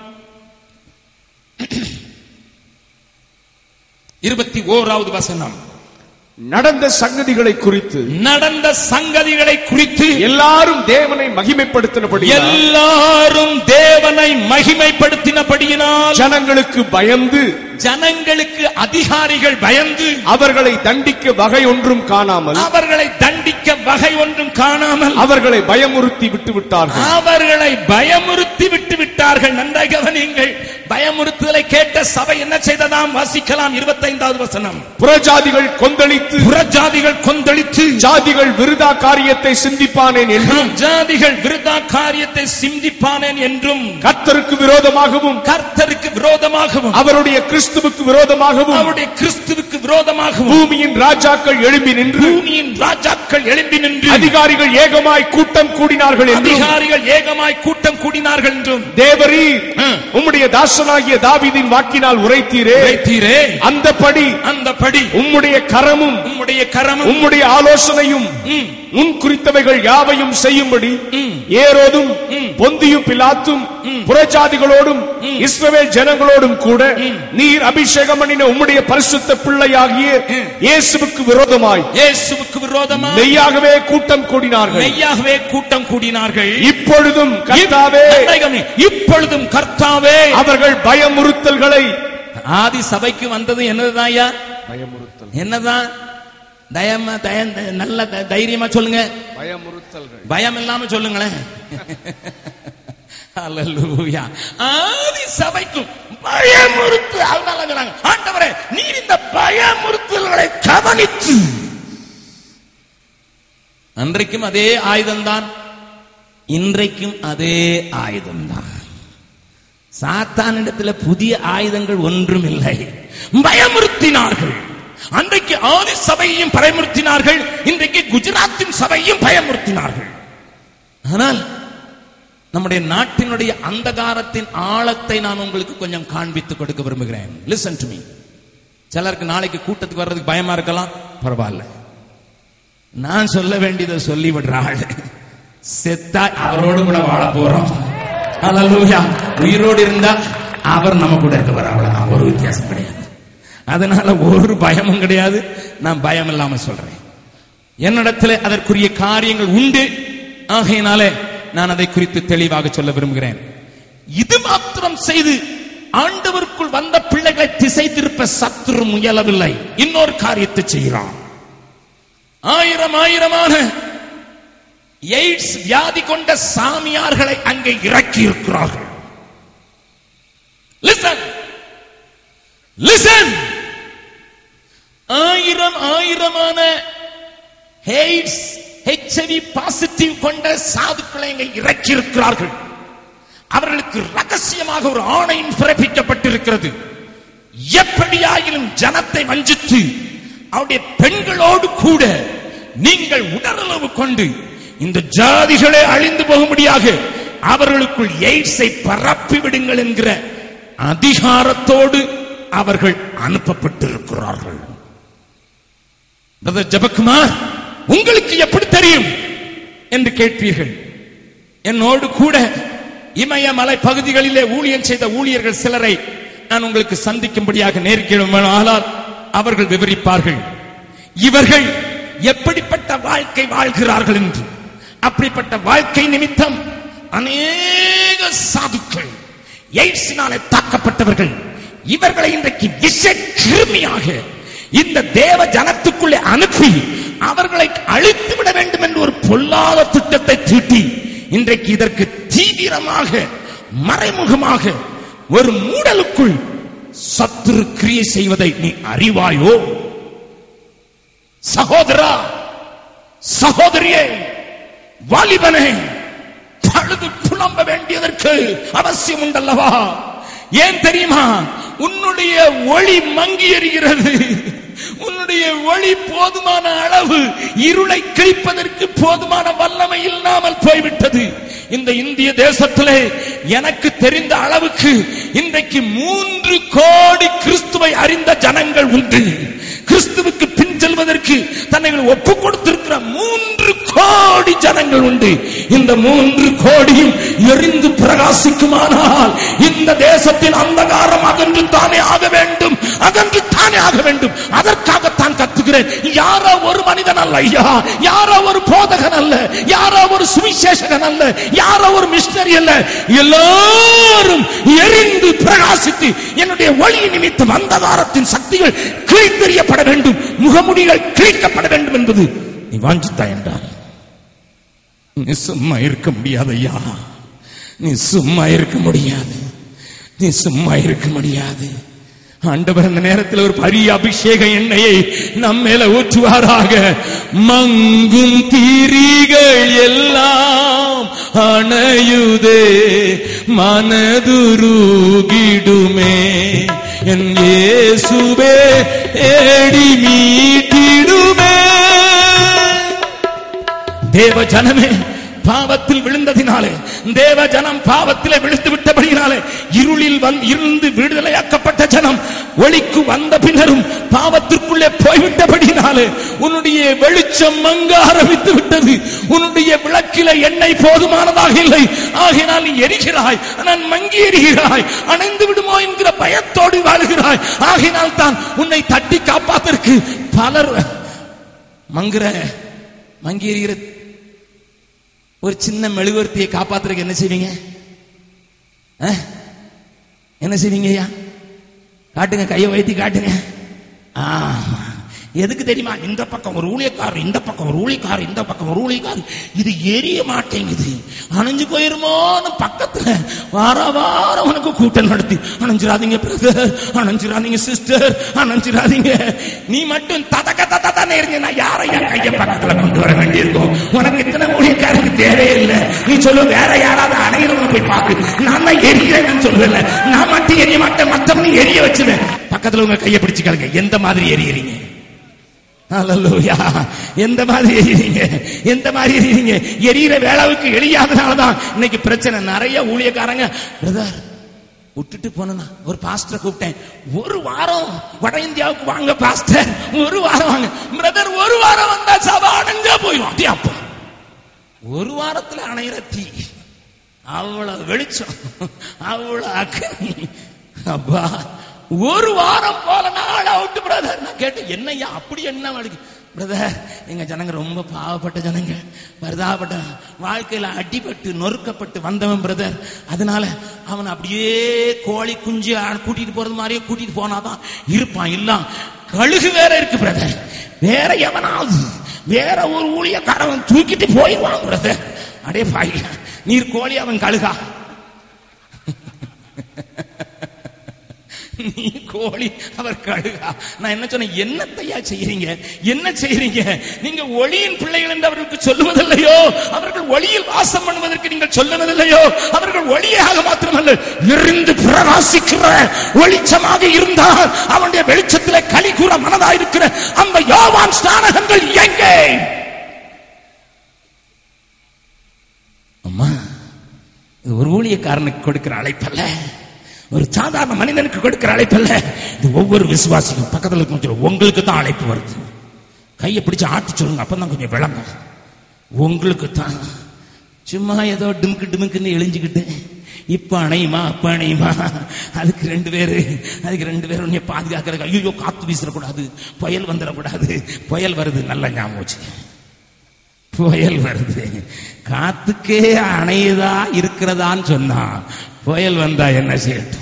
21வது வசனம்.
நடந்த சங்கதிகளை குறித்து,
நடந்த சங்கதிகளை குறித்து
எல்லாரும் தேவனை மகிமைப்படுத்தினபடியால்,
எல்லாரும் தேவனை மகிமைப்படுத்தினபடியினால்
ஜனங்களுக்கு பயந்து,
ஜனங்களுக்கு அதிகாரிகள் பயந்து
அவர்களை தண்டிக்க வகை ஒன்றும் காணாமல்,
அவர்களை தண்டிக்க வகை ஒன்றும் காணாமல்
அவர்களை பயமுறுத்தி விட்டு விட்டார்கள்.
அவர்களை பயமுறுத்தி விட்டு விட்டார்கள். நன்றாக கவனியுங்கள். பயமுறுத்தலை கேட்ட சபை என்ன செய்ததாம்? வாசிக்கலாம். 25வது வசனம்.
புறஜாதிகள் கொந்தளித்து,
புறஜாதிகள் கொந்தளித்து
ஜாதிகள் விருதா காரியத்தை சிந்திப்பானேன் என்றும்,
ஜாதிகள் விருதா காரியத்தை சிந்திப்பானேன் என்றும்,
கர்த்தருக்கு விரோதமாகவும்,
கர்த்தருக்கு விரோதமாகவும்,
அவருடைய கிறிஸ்துவுக்கு விரோதமாகவும்,
அவருடைய கிறிஸ்துவுக்கு விரோதமாகவும்
பூமியின் ராஜாக்கள் எழும்பி நின்று,
பூமியின் ராஜாக்கள் எழும்பி நின்று,
அதிகாரிகள் ஏகமாய் கூட்டம் கூடினார்கள் என்றும்,
அதிகாரிகள் ஏகமாய் கூட்டம் கூடினார்கள் என்றும்,
தேவரீர் உம்முடைய தாசனாகிய தாவீதின் வாக்கினால் உரைத்தீரே, அந்தபடி உம்முடைய கரமும்,
உம்முடைய கரமும்,
உம்முடைய ஆலோசனையும் முன் குறித்தவைகள் யாவையும் செய்யும்படி ஏரோதும் பொந்தியும் பிலாத்தும் புறஜாதிகளோடும் இஸ்ரவேல் ஜனங்களோடும் கூட நீர் அபிஷேகம் பண்ணின உம்முடைய பரிசுத்த பிள்ளையாகிய இயேசுவுக்கு விரோதமாய்,
இயேசுவுக்கு விரோதமாய்
மெய்யாகவே கூட்டம் கூடினார்கள்,
மெய்யாகவே கூட்டம் கூடினார்கள்.
இப்பொழுதும் கர்த்தாவே,
இப்பொழுதும் கர்த்தாவே,
அவர்கள் பயமுறுத்தல்களை,
ஆதி சபைக்கு வந்தது என்னதுதான் ஐயா?
பயமுறுத்தல்.
என்னதான்? நல்ல தைரியமா சொல்லுங்க.
பயமுறுத்தல்கள்.
பயம் இல்லாம சொல்லுங்களேன். ஹல்லேலூயா. ஆதி சபைக்கும் பயமுறுத்து. அதனால சொன்னாங்க, ஆண்டவரே நீர் இந்த பயமுறுத்தல்களை கவனித்து. அன்றைக்கும் அதே ஆயுதம்தான், இன்றைக்கும் அதே ஆயுதம்தான். சாத்தானிடத்தில் புதிய ஆயுதங்கள் ஒன்றும் இல்லை. பயமுறுத்தினார்கள். அன்றைக்கு ஆதி சபையையும் பயமுறுத்தினார்கள், இன்றைக்கு குஜராத்தின் சபையும் பயமுறுத்தினார்கள். ஆனால் நம்முடைய நாட்டினுடைய அந்தகாரத்தின் ஆழத்தை நான் உங்களுக்கு கொஞ்சம் காண்பித்துக் கொடுக்க விரும்புகிறேன். Listen to me. சிலருக்கு நாளைக்கு கூட்டத்துக்கு வர்றதுக்கு பயமா இருக்கலாம், பரவாயில்ல. நான் சொல்ல வேண்டியதை சொல்லி விடுறாள். செத்தா அவரோடு கூட வாழ போறோம். ஹல்லேலூயா. உயிரோடு இருந்தா அவர் நம்ம கூட இருக்க வர, அவ்வளவுதான். ஒரு வித்தியாசம் கிடையாது. அதனால ஒரு பயமும் கிடையாது. நான் பயம் இல்லாம சொல்றேன். என்னிடத்தில் அதற்குரிய காரியங்கள் உண்டு. ஆகையினாலே நான் அதை குறித்து தெளிவாக சொல்ல விரும்புகிறேன். இது மாத்திரம் செய்து ஆண்டவருக்குள் வந்த பிள்ளைகளை திசை திருப்ப சத்துரு முயலவில்லை. இன்னொரு காரியத்தை செய்கிறான். ஆயிரமான எய்ட்ஸ் வியாதி கொண்ட சாமியார்களை அங்கே இறக்கி இருக்கிறார்கள். Listen listen. ஆயிரமான எய்ட்ஸ் HIV பாசிட்டிவ் கொண்ட சாதுக்களை அங்கே இறக்கி இருக்கிறார்கள். அவர்களுக்கு ரகசியமாக ஒரு ஆணை பிறப்பிக்கப்பட்டிருக்கிறது. எப்படியாயிலும் ஜனத்தை வஞ்சித்து அவருடைய பெண்களோடு கூட நீங்கள் உடலுறவு கொண்டு இந்த ஜாதிகளே அழிந்து போகும்படியாக அவர்களுக்குள் எய்ட்ஸை பரப்பி விடுங்கள் என்கிற அதிகாரத்தோடு அவர்கள் அனுப்பப்பட்டிருக்கிறார்கள். பிரதர் ஜெபக்குமார், உங்களுக்கு எப்படி தெரியும் என்று கேட்பீர்கள். என்னோடு கூட இமயமலை பகுதிகளிலே ஊழியம் செய்த ஊழியர்கள் சிலரை நான் உங்களுக்கு சந்திக்கும்படியாக நேர்கிறோமானால் அவர்கள் விவரிப்பார்கள் இவர்கள் எப்படிப்பட்ட வாழ்க்கை வாழ்கிறார்கள் என்று. அப்படிப்பட்ட வாழ்க்கை நிமித்தம் அநேக சாதுக்கள் எய்ட்ஸினாலே தாக்கப்பட்டவர்கள் இவர்களை இன்றைக்கு விஷ கிருமியாக இந்த தேவ ஜனத்துக்குள்ளே அனுப்பி அவர்களை அழித்து விட வேண்டும் என்று ஒரு பொல்லாத திட்டத்தை தீட்டி இன்றைக்கு இதற்கு தீவிரமாக மறைமுகமாக ஒரு மூடலுக்குள் சத்துரு கிரியை செய்வதை நீ அறிவாயோ? சகோதரா, சகோதரியே, வாலிபனே, பழுது புலம்ப வேண்டியதற்கு அவசியம் உண்டல்லவா? ஏன் தெரியுமா? உன்னுடைய ஒளி மங்கி எரிகிறது. உன்னுடைய ஒளி போதுமான அளவு இருளை கிழிப்பதற்கு போதுமான வல்லமை இல்லாமல் போய்விட்டது. இந்த இந்திய தேசத்திலே எனக்கு தெரிந்த அளவுக்கு இன்றைக்கு 3 கோடி கிறிஸ்துவை அறிந்த ஜனங்கள் உண்டு. கிறிஸ்துவுக்கு பின் செல்வதற்கு தன்னை ஒப்பு கொடுத்திருக்கிற 3 கோடி ஜனங்கள் உண்டு. இந்த 3 கோடியும் எரிந்து பிரகாசிக்குமானால் இந்த தேசத்தின் அந்தகாரம் அகன்று தானே ஆக வேண்டும், அகன்று தானே ஆக வேண்டும். அதற்காகத்தான் கத்துகிறேன். யாரோ ஒரு மனிதன் அல்ல ஐயா, யாரோ ஒரு போதகன் அல்ல, யாரோ ஒரு சுவிசேஷகன் அல்ல, யாரோ ஒரு மிஷனரி அல்ல, எல்லாரும் எரிந்து பிரகாசித்து என்னுடைய ஒளி நிமித்தம் அந்தகாரத்தின் சக்திகள் கிழித்தெறியப்பட வேண்டும், முகமுடிகள் கிழிக்கப்பட வேண்டும் என்பது நீ வாஞ்சித்தா என்றால் நீ சும்மா இருக்க முடியாது ஐயா. நீ சும்மா இருக்க முடியாது, நீ சும்மா இருக்க முடியாது. ஆண்டவர் அந்த நேரத்தில் ஒரு பெரிய அபிஷேக எண்ணெயை நம் மேல ஊற்றுவாராக. மங்கும் தீரிகள் எல்லாம் அணையுதே, மனதுருகிடுமே, என் இயேசுவே ஏடி மீட்டிடுமே. தேவ ஜனமே, பாவத்தில் விழுந்ததினாலே, தேவ ஜனம் பாவத்திலே விழுந்து விட்டபடியினாலே, இருளில் இருந்து விடுதலையாக்கப்பட்ட ஜனம் ஒளிக்கு வந்த பின்னரும் பாவத்திற்குள்ளே போய்விட்டபடியினாலே உன்னுடைய வெளிச்சம் மங்க ஆரம்பித்து விட்டது. உன்னுடைய விளக்கில எண்ணெய் போதுமானதாக இல்லை. ஆகினால் நீ எரிகிறாய், நான் மங்கி எரிகிறாய், அணைந்து விடுமோ என்கிற பயத்தோடு வாழ்கிறாய். ஆகினால் தான் உன்னை தட்டி காப்பாத்திற்கு பலர் மங்கி எரிகிற ஒரு சின்ன மெழுகுவர்த்தியை காப்பாத்துறதுக்கு என்ன செய்வீங்க? என்ன செய்வீங்க ஐயா? காட்டுங்க, கையை வைத்து காட்டுங்க. எதுக்கு தெரியுமா? இந்த பக்கம் ஒரு ஊழியக்காரர், இந்த பக்கம் ஒரு ஊழியக்காரர், இந்த பக்கம் ஒரு ஊழியக்காரர். இது எரிய மாட்டேங்குது, அணைஞ்சு போயிருமோன்னு பக்கத்துல வாரம் உனக்கு கூட்டம் நடத்தி, அணைஞ்சிராதீங்க பிரதர், அணைஞ்சிராதீங்க சிஸ்டர், அணைஞ்சிராதீங்க. நீ மட்டும் ததக்க ததான் எரிஞ்சா யாரையா கைய பக்கத்துல கொண்டு வர வேண்டியிருக்கும்? உனக்கு இத்தனை ஊழியக்காரருக்கு தேவையில்லை. நீ சொல்லு, வேற யாராவது அணைகிறவங்க போய் பார்த்து. நான் தான் எரியலன்னு சொல்லுவேன், நான் மட்டும் எரிய மாட்டேன், மற்றவனை எரிய வச்சுவேன். பக்கத்துல உங்க கையை பிடிச்சுக்காளுங்க. எந்த மாதிரி எரியறீங்க? அல்லேலூயா. எந்த மாதிரி எரியறீங்க? எந்த மாதிரி எரியறீங்க? எரியற வேளாவுக்கு எரியாதனாலதான் இன்னைக்கு பிரச்சனை. நிறைய ஊழியக்காரங்க, பிரதர் விட்டுட்டு போனா, ஒரு பாஸ்டரை கூப்பிட்டேன், ஒரு வாரம் வட இந்தியாவுக்கு வாங்க பாஸ்டர், ஒரு வாரம் வாங்க. பிரதர் ஒரு வாரம் வந்தா சபை அணைஞ்சா போயிடும். அப்படியே அப்பா ஒரு வாரத்துல அணையிற தீ, அவ்வளவு வெளிச்சம், அவ்வளவு அக்னி. அப்பா ஒரு வாரம் போல நாள் அவுட்டு பிரதர். நான் கேட்டேன், என்னையா அப்படி என்ன வழி? பிரதர், எங்க ஜனங்க ரொம்ப பாவப்பட்ட ஜனங்க, பரிதாபப்பட்ட, வாழ்க்கையில அடிபட்டு நொறுக்கப்பட்டு வந்தவன் பிரதர். அதனால அவன் அப்படியே கோழி குஞ்சு கூட்டிட்டு போறது மாதிரியே கூட்டிட்டு போனாதான் இருப்பான். இல்ல கழுகு வேற இருக்கு பிரதர், வேற எவனாவது வேற ஒரு ஊழியக்காரன் தூக்கிட்டு போயிடுவான் பிரதர். அடே பாய், நீர் கோழி, அவன் கழுகா. நீ கோழி, அவர் கழுகா. நான் என்ன சொன்னேன்? என்னத்தையா செய்யறீங்க? என்ன செய்யறீங்க? நீங்க ஒளியின் பிள்ளைகள் என்று அவர்களுக்கு சொல்லுவதில்லையோ? அவர்கள் ஒளியில் வாசம் பண்ணுவதற்கு நீங்கள் சொல்லுவதில்லையோ? அவர்கள் ஒளியாக மாத்திரமல்ல, எரிந்து பிரகாசிக்கிற வெளிச்சமாக இருந்தால் அவனுடைய வெளிச்சத்திலே களி கூற மனதாயிருக்கிற அந்த யோவான் ஸ்நானகங்கள் எங்கே? அம்மா, இது ஒரு ஊழியக்காரனுக்கு கொடுக்கிற அழைப்பல்ல, ஒரு சாதாரண மனிதனுக்கு கொடுக்கிற அழைப்பல்ல. இது ஒவ்வொரு விசுவாசிக்கும் பக்கத்துல இருக்கும். உங்களுக்கு தான் அழைப்பு வருது. கையை பிடிச்சு ஆட்டி சொல்லுங்க, அப்பதான் கொஞ்சம் விளங்கும். உங்களுக்கு தான். சும்மா ஏதோ டிமுக்கு டிமுக்குன்னு எழிஞ்சுக்கிட்டு இப்ப அணையுமா அப்ப அணையுமா, அதுக்கு ரெண்டு பேரு உன்னை பாதுகாக்கிறது. ஐயோ காத்து வீசிடக்கூடாது, புயல் வந்துடக்கூடாது. புயல் வருது, நல்ல ஞாபகம் வச்சு, புயல் வருது. காத்துக்கே அணையுதா இருக்கிறதான்னு சொன்னா புயல் வந்தா என்ன செய்யட்டும்?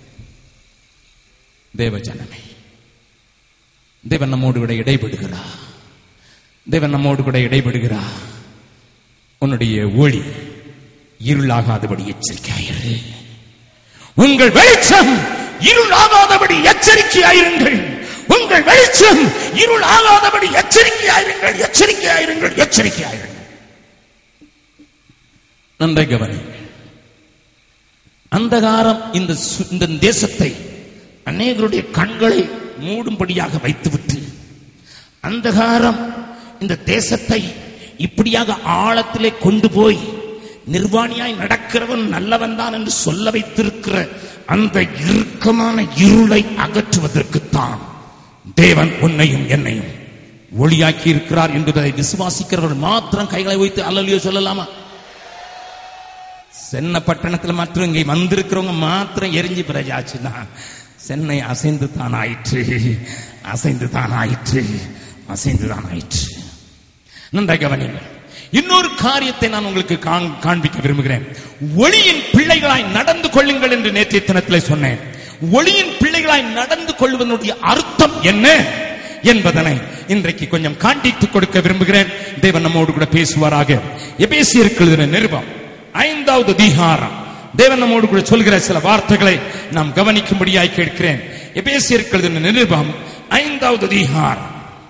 தேவஜனமே, தேவன் நம்மோடு கூட இடைபடுகிறார். தேவன் நம்மோடு கூட இடைபடுகிறார். உன்னுடைய ஒளி இருளாகாதபடி எச்சரிக்கையாயிரு. உங்கள் வெளிச்சம் இருளாகாதபடி எச்சரிக்கையாயிருங்கள். உங்கள் வெளிச்சம் இருளாகாதபடி எச்சரிக்கையாயிருங்கள், எச்சரிக்கையாயிருங்கள், எச்சரிக்கையாயிருங்கள். நன்றை கவனியுங்கள். அந்தகாரம் இந்த தேசத்தை அநேகருடைய கண்களை மூடும்படியாக வைத்துவிட்டு, அந்தகாரம் இந்த தேசத்தை இப்படியாக ஆழத்திலே கொண்டு போய் நிர்வாணியாய் நடக்கிறவன் நல்லவன் தான் என்று சொல்ல வைத்திருக்கிற அந்த இறுக்கமான இருளை அகற்றுவதற்குத்தான் தேவன் உன்னையும் என்னையும் ஒளியாக்கி இருக்கிறார் என்பதை விசுவாசிக்கிறவர்கள் மாத்திரம் கைகளை வைத்து அல்லேலூயா சொல்லலாமா? சென்னை பட்டணத்தில் மாத்திரம் இங்கே வந்திருக்கிறவங்க மாத்திரம் எரிஞ்சு பிரஜாச்சுன்னா சென்னை அசைந்து தான் ஆயிற்று, அசைந்து தான் ஆயிற்று, அசைந்து தான் ஆயிற்று. நன்றாக கவனியுங்கள். இன்னொரு காரியத்தை நான் உங்களுக்கு காண்பிக்க விரும்புகிறேன். ஒளியின் பிள்ளைகளாய் நடந்து கொள்ளுங்கள் என்று நேற்றைய தினத்தில் சொன்னேன். ஒளியின் பிள்ளைகளாய் நடந்து கொள்வதனுடைய அர்த்தம் என்ன என்பதனை இன்றைக்கு கொஞ்சம் காண்பித்துக் கொடுக்க விரும்புகிறேன். தேவன் நம்மோடு கூட பேசுவாராக. எபேசியருக்கு எழுதின நிருபம் 5வது அதிகாரம், தேவன் நம்மோடு கூட சொல்கிற சில வார்த்தைகளை நாம் கவனிக்கும்படியாய் கேட்கிறேன். எபேசியருக்கு எழுதின நிருபம் 5வது அதிகாரம்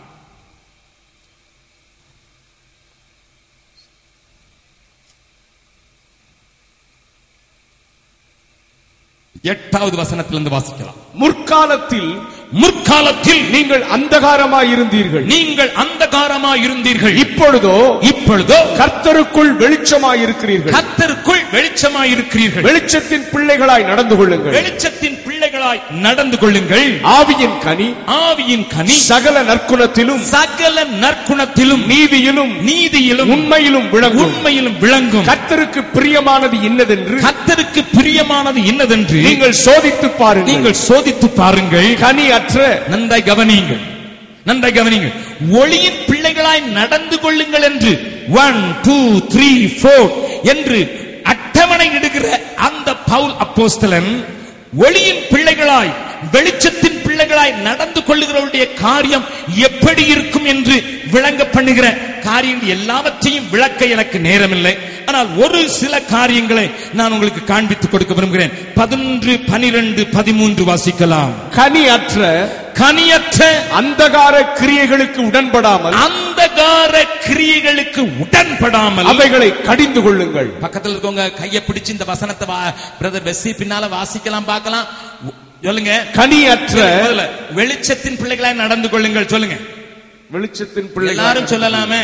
8வது வசனத்திலிருந்து வாசிக்கலாம். முற்காலத்தில் நீங்கள் அந்தகாரமாய் இருந்தீர்கள், நீங்கள் அந்தகாரமாய் இருந்தீர்கள். இப்பொழுதோ கர்த்தருக்குள் வெளிச்சமாய் இருக்கிறீர்கள், கர்த்தருக்குள் வெளிச்சமாய் இருக்கிறீர்கள். வெளிச்சத்தின் பிள்ளைகளாய் நடந்து கொள்ளுங்கள், வெளிச்சத்தின் பிள்ளைகளாய் நடந்து கொள்ளுங்கள். ஆவியின் கனி சகல நற்குணத்திலும் நீதியிலும் உண்மையிலும் விளங்கும். கர்த்தருக்கு பிரியமானது இன்னதென்று நீங்கள் சோதித்து பாருங்கள். கனி அற்ற, நன்றாய் கவனியுங்கள், ஒளியின் பிள்ளைகளாய் நடந்து கொள்ளுங்கள் என்று 1 2 3 4 என்று அட்டவணை இடுகிற அந்த பவுல் அப்போஸ்தலன் ஒளியின் பிள்ளைகளாய் வெளிச்சத்தின் பிள்ளைகளாய் நடந்து கொள்ளுகிறவருடைய காரியம் எப்படி இருக்கும் என்று விளங்க பண்ணுகிற காரியங்கள் எல்லாவற்றையும் விளக்க எனக்கு நேரமில்லை. ஆனால் ஒரு சில காரியங்களை நான் உங்களுக்கு காண்பித்துக் கொடுக்க விரும்புகிறேன். 11, 12, 13 வாசிக்கலாம். கனியற்ற
அந்தகார கிரியைகளுக்கு உடன்படாமல் அவைகளை கடிந்து கொள்ளுங்கள்.
பக்கத்தில் இருக்கவங்க கையை பிடிச்சு இந்த வசனத்தை பிரதர் வெஸ்ஸி பின்னால வாசிக்கலாம் பார்க்கலாம். சொல்லுங்க.
கனியற்ற
வெளிச்சத்தின் பிள்ளைகளாய் நடந்து கொள்ளுங்கள். சொல்லுங்க.
வெளிச்சத்தின் பிள்ளைகள்
எல்லாரும் சொல்லலாமே.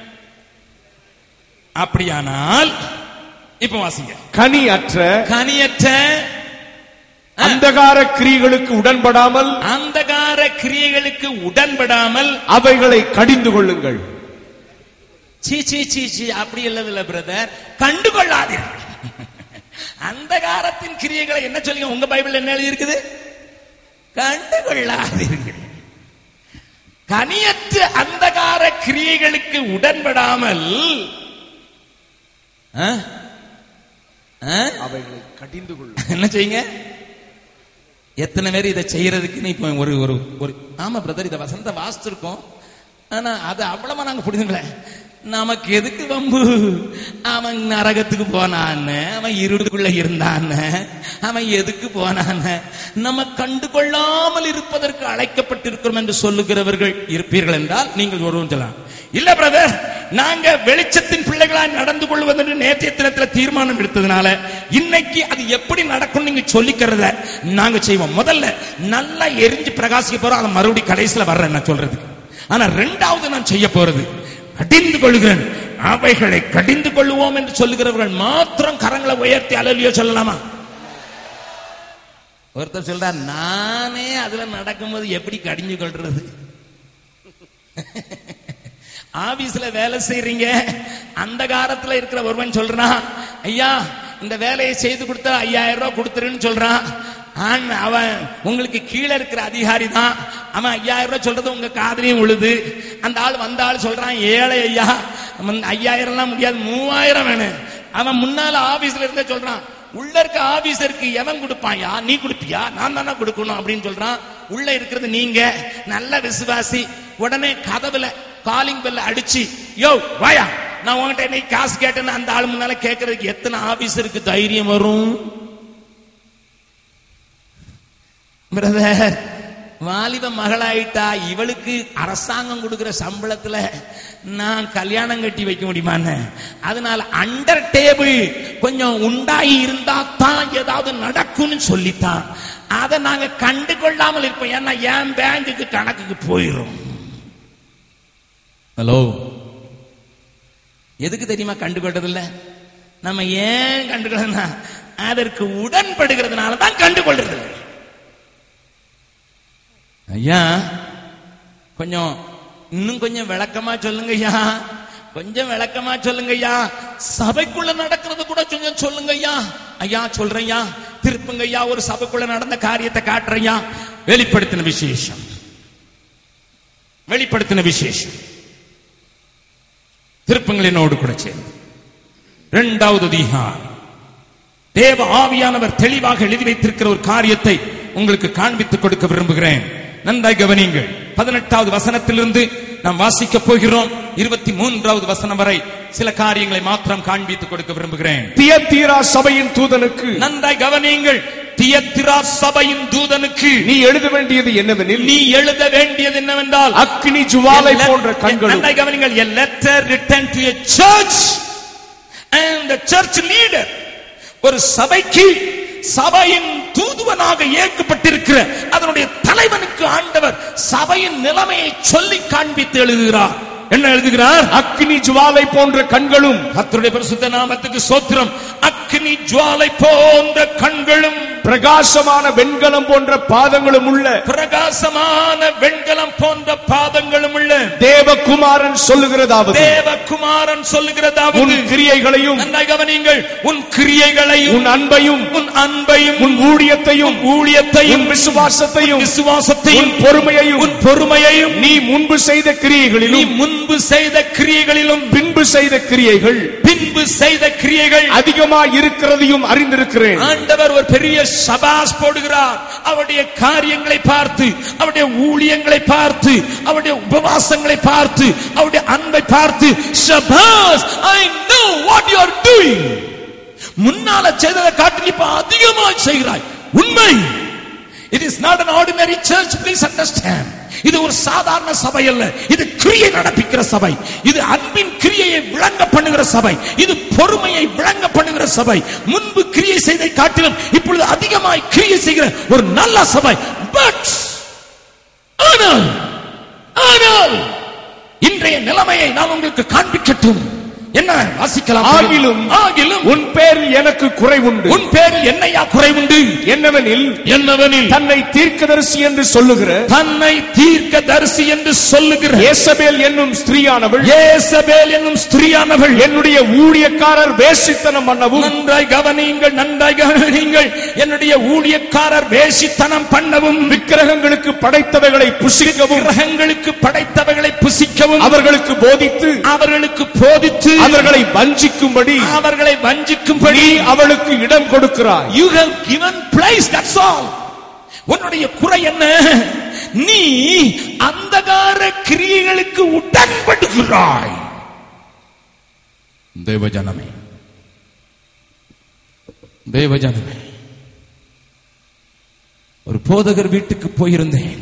அப்படியானால் இப்ப வாசிங்க. கனியற்ற
அந்தகார கிரியைகளுக்கு உடன்படாமல் அவைகளை கடிந்து கொள்ளுங்கள்.
சீ அப்படி இல்ல பிரதர், கண்டுகொள்ளாதீர்கள். அந்தகாரத்தின் கிரியைகளை என்ன சொல்லுங்க? உங்க பைபிள் என்ன எழுதி இருக்குது? கண்டுகொள்ளாதீர்கள். கனியற்ற அந்தகார கிரியைகளுக்கு உடன்படாமல்
அவைகளை கடிந்து கொள்ளுங்கள்.
என்ன செய்யுங்க? எத்தனை பேர் இதை செய்யறதுக்கு இப்ப ஒரு ஆமா பிரதர், இதை வசந்த வாசிச்சிருக்கோம். ஆனா அது அவ்வளவா நாங்க புரிஞ்சுங்களே. நமக்கு எதுக்கு வம்பு? அவன் நரகத்துக்கு போனான்னு, அவன் இருளுக்குள்ள இருந்தான்னு, அவன் எதுக்கு போனான்னு நம்ம கண்டு கொள்ளாமல் இருப்பதற்கு அழைக்கப்பட்டிருக்கிறோம் என்று சொல்லுகிறவர்கள் இருப்பீர்கள் என்றால் நீங்கள் ஒருவன் சொல்லலாம், இல்ல பிரதர், நாங்க வெளிச்சத்தின் பிள்ளைகளாய் நடந்து கொள்வது என்று நேற்றைய தினத்தில் தீர்மானம் எடுத்ததுனால இன்னைக்கு அது எப்படி நடக்கும் நீங்க சொல்லிக்கிறத நாங்க செய்வோம். முதல்ல நல்லா எரிஞ்சு பிரகாசிக்க போறோம், அதை மறுபடியும் கடைசியில வர்றேன் நான் சொல்றதுக்கு. ஆனா ரெண்டாவது நான் செய்ய போறது கடிந்து கொள்கிறேன். அவைகளை கடிந்து கொள்வோம் என்று சொல்லுகிறவர்கள் மாத்திரம் கரங்களை உயர்த்தி அல்லேலூயா சொல்லலாமா? ஒருத்தர் சொல்றார், நானே அதுல நடக்கும்போது எப்படி கடிஞ்சு கொள்றது? ஆபீஸ்ல வேலை செய்றீங்க, அந்த காலத்துல இருக்கிற ஒருவன் சொல்றான், ஐயா இந்த வேலையை செய்து கொடுத்தா 5000 ரூபாய் கொடுத்துருன்னு சொல்றான். அவன் உங்களுக்கு கீழே இருக்கிற அதிகாரி தான். அவன் 5000 ரூபாய் சொல்றது உங்க காதலையும் உழுது. அந்த ஆள் வந்த ஆள் சொல்றான், ஏழை ஐயா 5000 எல்லாம் முடியாது, 3000 வேணும். அவன் முன்னால ஆபீஸ்ல இருந்தே சொல்றான், உள்ள இருக்க ஆபீசருக்கு எவன் கொடுப்பாயா? நீ கொடுப்பியா? நான் தானே கொடுக்கணும் அப்படின்னு சொல்றான். உள்ள இருக்கிறது நீங்க நல்ல விசுவாசி. உடனே கதவுல காலிங் பெல்ல அடிச்சு, யோ வாயா, நான் உங்ககிட்ட இன்னைக்கு காசு கேட்டேன்னு அந்த ஆள் முன்னால கேட்கறதுக்கு எத்தனை ஆபீசருக்கு தைரியம் வரும்? பிரதர், வாலிப மகளாயிட்டா இவளுக்கு அரசாங்கம் கொடுக்கிற சம்பளத்துல நான் கல்யாணம் கட்டி வைக்க முடியுமான்னு, அதனால அண்டர் டேபிள் கொஞ்சம் உண்டாகி இருந்தா தான் ஏதாவது நடக்கும்னு சொல்லித்தான் அதை நாங்க கண்டு கொள்ளாமல் இருப்போம். ஏன்னா என் பேங்குக்கு கணக்குக்கு போயிரும். ஹலோ, எதுக்கு தெரியுமா கண்டுகொள்றதில்ல? நம்ம ஏன் கண்டுகொள்ளனா, அதற்கு உடன்படுகிறதுனால தான் கண்டுகொள்றது. ஐயா கொஞ்சம் இன்னும் கொஞ்சம் விளக்கமா சொல்லுங்க ஐயா, கொஞ்சம் விளக்கமா சொல்லுங்க ஐயா, சபைக்குள்ள நடக்கிறது கூட கொஞ்சம் சொல்லுங்க ஐயா. ஐயா சொல்றையா, திருப்புங்க ஐயா, ஒரு சபைக்குள்ள நடந்த காரியத்தை காட்டுறையா. வெளிப்படுத்தின விசேஷம், வெளிப்படுத்தின விசேஷம் திருப்பங்களினோடு கூட சேர்ந்து 2வது அதிகாரம். தேவ ஆவியானவர் தெளிவாக எழுதி வைத்திருக்கிற ஒரு காரியத்தை உங்களுக்கு காண்பித்துக் கொடுக்க விரும்புகிறேன். நன்றாய் கவனியுங்கள். 18வது வசனத்திலிருந்து நாம் வாசிக்க போகிறோம். 23வது வசனம் வரை சில காரியங்களை மாத்திரம் காண்பித்துக் கொடுக்க விரும்புகிறேன்.
தியத்தீரா சபையின் தூதனுக்கு,
நன்றாய் கவனியுங்கள், தியத்தீரா சபையின் தூதனுக்கு
நீ எழுத வேண்டியது என்னவெனில்,
நீ எழுத வேண்டியது என்னவென்றால்,
அக்கினி ஜுவாலை போன்ற கண்கள்.
நன்றாய் கவனியுங்கள், a letter written to a church and the church leader. ஒரு சபைக்கு சபையின் தூதுவனாக ஏற்கப்பட்டிருக்கிற அதனுடைய தலைவனுக்கு ஆண்டவர் சபையின் நிலைமையை சொல்லி காண்பித்து எழுதுகிறார். என்ன எழுதுகிறார்?
அக்கினி ஜுவாலை போன்ற கண்களும்.
கர்த்தருடைய பரிசுத்த நாமத்துக்கு ஸ்தோத்திரம். அக்கினி ஜுவாலை போன்ற கண்களும்,
பிரகாசமான வெண்கலம் போன்ற பாதங்களும் உள்ள,
பிரகாசமான வெண்கலம் போன்ற பாதங்களும் உள்ள
தேவகுமாரன் சொல்லுகிறதாவது,
தேவகுமாரன் சொல்லுகிறதாவது,
உன் கிரியைகளையும்,
நன்றாய் கவனியுங்கள், உன் கிரியைகளையும்,
உன் அன்பையும்,
உன் அன்பையும்,
உன் ஊழியத்தையும்,
ஊழியத்தையும்,
உன் விசுவாசத்தையும்,
விசுவாசத்தையும்,
உன் பொறுமையையும்,
உன் பொறுமையையும்,
நீ முன்பு செய்த கிரியைகளிலும்,
நீ முன்பு செய்த கிரியைகளிலும்,
பின்பு பின்பு செய்த கிரியைகள் அதிகமாக இருக்கிறதையும் அறிந்திருக்கிறேன்.
ஆண்டவர் ஒரு பெரிய சபாஸ் போடுகிறார். அவருடைய காரியங்களை பார்த்து, அவருடைய ஊழியங்களை பார்த்து, அவருடைய உபவாசங்களை பார்த்து, அவருடைய அன்பை பார்த்து, சபாஸ், I know what you are doing. முன்னால செய்ததை காட்டி இப்ப அதிகமாக செய்கிறாய். உண்மை. It is not an ordinary church, please understand. இது ஒரு சாதாரண சபை அல்ல. இது கிரியை நடப்பிக்கிற சபை. இது அன்பின் கிரியையை விளங்க பண்ணுகிற சபை. இது பொறுமையை விளங்க பண்ணுகிற சபை. முன்பு கிரியை செய்தை காட்டிலும் இப்பொழுது அதிகமாய் கிரியை செய்கிற ஒரு நல்ல சபை. பட் ஆனால் இன்றைய நிலைமையை நான் உங்களுக்கு காண்பிக்கட்டும். என்ன வாசிக்கலாம்?
ஆகிலும் உன் பேரில் எனக்கு குறைவுண்டு.
உன் பேரில் என்னையா குறைவுண்டு?
என்னவெனில் தன்னை தீர்க்கதரிசி என்று சொல்லுகிற யேசபேல் என்னும் ஸ்திரீயானவள் என்னுடைய ஊழியக்காரர் வேசித்தனம் பண்ணவும்.
நன்றாய் கவனியுங்கள். என்னுடைய ஊழியக்காரர் வேசித்தனம் பண்ணவும்,
விக்கிரகங்களுக்கு படைத்தவைகளை புசிக்கவும்
அவர்களுக்கு போதித்து
அவர்களை வஞ்சிக்கும்படி அவளுக்கு இடம் கொடுக்கிறாய்.
You have given place, that's all. உன்னுடைய குறை என்ன? நீ அந்தகார கிரியைகளுக்கு உடன்படுகிறாய். தேவஜனமே, ஒரு போதகர் வீட்டுக்கு போயிருந்தேன்.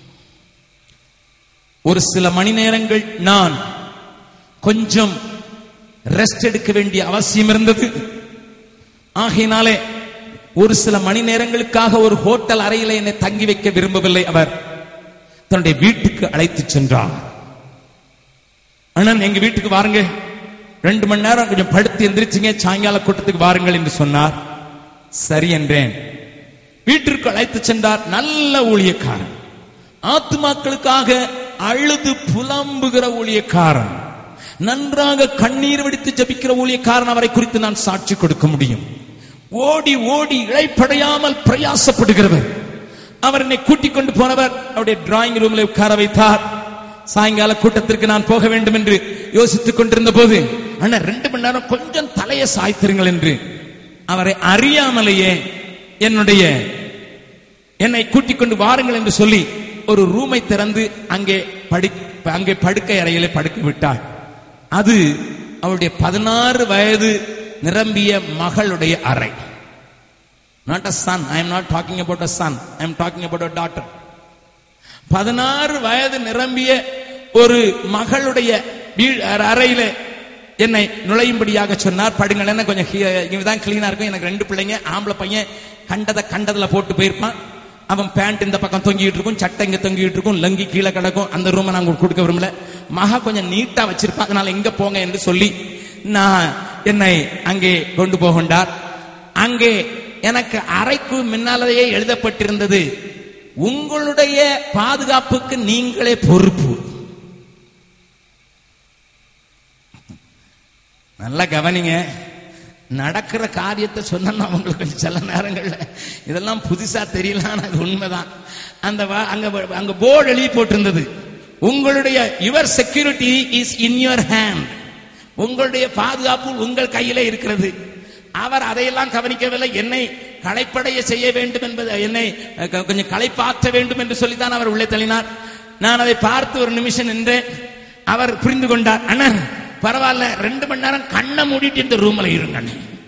ஒரு சில மணி நேரங்கள் நான் கொஞ்சம் ரெஸ்ட் எடுக்க வேண்டிய அவசியம் இருந்தது. ஆகையினாலே ஒரு சில மணி நேரங்களுக்காக ஒரு ஹோட்டல் அறையில என்னை தங்கி வைக்க விரும்பவில்லை. அவர் தன்னுடைய வீட்டுக்கு அழைத்து சென்றார். அண்ணன், எங்க வீட்டுக்கு வாருங்க, 2 மணி நேரம் கொஞ்சம் படுத்து எந்திரிச்சிங்க, சாயங்கால கூட்டத்துக்கு வாருங்கள் என்று சொன்னார். சரி என்றேன். வீட்டிற்கு அழைத்து சென்றார். நல்ல ஊழியக்காரன், ஆத்துமாக்களுக்காக அழுது புலம்புகிற ஊழியக்காரன், நன்றாக கண்ணீர் வடித்து ஜபிக்கிற ஊழியக்காரன். அவரை குறித்து நான் சாட்சி கொடுக்க முடியும். ஓடி ஓடி இழைப்படையாமல் பிரயாசப்படுகிறவர். அவர் என்னை கூட்டிக் கொண்டு போனவர் அவருடைய டிராயிங் ரூம்ல உட்கார வைத்தார். சாயங்கால கூட்டத்திற்கு நான் போக வேண்டும் என்று யோசித்துக் கொண்டிருந்த போது, அண்ணா 2 மணி நேரம் கொஞ்சம் தலையை சாய்த்திருங்கள் என்று அவரை அறியாமலேயே என்னை கூட்டிக் கொண்டு வாருங்கள் என்று சொல்லி ஒரு ரூமை திறந்து அங்கே படுக்கை அறையிலே படுக்க விட்டாள். அது அவருடைய 16 வயது நிரம்பிய மகளுடைய அறை. Not a son. I am not talking about a son. I am talking about a daughter. 16 வயது நிரம்பிய ஒரு மகளுடைய அறையில என்னை நுழையும்படியாக சொன்னார். படுங்கள், என்ன கொஞ்சம் இங்கதான் கிளீனா இருக்கும். எனக்கு 2 பிள்ளைங்க, ஆம்பளை பையன் கண்டதுல போட்டு போயிருப்பான். அவன் பேண்ட் இந்த பக்கம் தொங்கிட்டு இருக்கும், சட்டை இங்க தொங்கிட்டு இருக்கும், லங்கி கீழே கிடக்கும். அந்த ரூமை நான் கொடுக்க விரும்பல. மகா கொஞ்சம் நீட்டா வச்சிருப்பா, அதனால எங்க போங்க என்று சொல்லி என்னை அங்கே கொண்டு போகின்றார். அங்கே எனக்கு அறைக்கு முன்னாலேயே எழுதப்பட்டிருந்தது, உங்களுடைய பாதுகாப்புக்கு நீங்களே பொறுப்பு. நல்லா கவனிங்க. நடக்கிற காரியத்தை சொன்னா அவங்களுக்கு சில நேரங்கள்ல இதெல்லாம் புதுசா தெரியல, அது உண்மைதான். அங்க போர்டு எழுதி போட்டிருந்தது, உங்களுடைய your security is in your hand, உங்களுடைய பாதுகாப்பு உங்கள் கையிலே இருக்கிறது. அவர் அதையெல்லாம் கவனிக்கவில்லை. என்னை களைப்படைய செய்ய வேண்டும் என்பது, என்னை கொஞ்சம் களைப்பாற்ற வேண்டும் என்று சொல்லித்தான் அவர் உள்ளே தள்ளினார். நான் அதை பார்த்து ஒரு நிமிஷம் நின்றேன். அவர் புரிந்து கொண்டார். அண்ணன் பரவாயில்ல, 2 மணி நேரம் கண்ணை மூடிட்டு இந்த ரூம்ல இருங்க.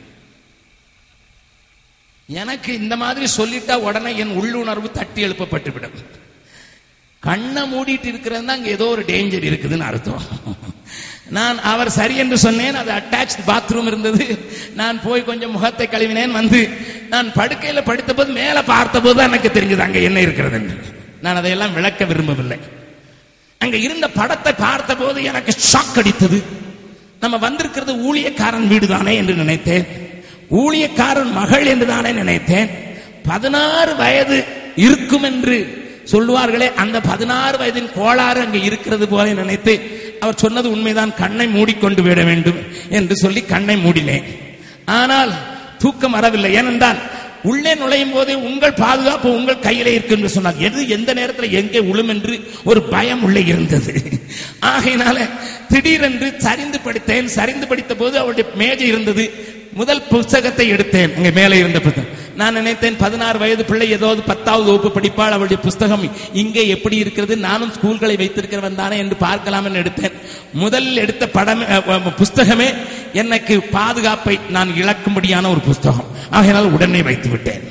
எனக்கு இந்த மாதிரி சொல்லிட்டா உடனே என் உள்ளுணர்வு தட்டி எழுப்பப்பட்டு விடும். கண்ணை மூடிட்டு இருக்கிறது அங்க ஏதோ ஒரு டேஞ்சர் இருக்குதுன்னு அர்த்தம். நான் அவர் சரி என்று சொன்னேன். அது அட்டாச்ட் பாத்ரூம் இருந்தது. நான் போய் கொஞ்சம் முகத்தை கழுவினேன். வந்து நான் படுக்கையில படுத்த போது மேல பார்த்த போது எனக்கு தெரிஞ்சது அங்க என்ன இருக்கிறது என்று. நான் அதையெல்லாம் விளக்க விரும்பவில்லை. அங்க இருந்த படத்தை பார்த்த போது எனக்கு ஷாக் அடித்தது. நம்ம வந்திருக்கிறது ஊழியக்காரன் வீடு தானே என்று நினைத்தேன். ஊழியக்காரன் மகள் என்று தானே நினைத்தேன். 16 வயது இருக்கும் என்று சொல்லுவார்களே, அந்த 16 வயதின் கோளாறு அங்கே இருக்கிறது போல நினைத்து, அவர் சொன்னது உண்மைதான், கண்ணை மூடிக்கொண்டு விட வேண்டும் என்று சொல்லி கண்ணை மூடினேன். ஆனால் தூக்கம் வரவில்லை. ஏனென்றால் உள்ளே நுழையும் போதே உங்கள் பாதுகாப்பு உங்கள் கையிலே இருக்கு என்று சொன்னார். எது எந்த நேரத்தில் எங்கே உளும் என்று ஒரு பயம் உள்ளே இருந்தது. ஆகையினால திடீரென்று சரிந்து படித்தேன். சரிந்து படித்த போது அவருடைய மேஜை இருந்தது. முதல் புஸ்தகத்தை எடுத்தேன். அங்கே மேலே இருந்த புத்தகம். நான் நினைத்தேன் 16 வயது பிள்ளை ஏதாவது 10வது வகுப்பு படிப்பாள், அவளுடைய புஸ்தகம் இங்கே எப்படி இருக்கிறது, நானும் ஸ்கூல்களை வைத்திருக்கிறவன் தானே என்று பார்க்கலாம் என்று எடுத்தேன். முதல் எடுத்த புஸ்தகமே எனக்கு பாதுகாப்பை நான் இழக்கும்படியான ஒரு புஸ்தகம். ஆகையினால் உடனே வைத்து விட்டேன்.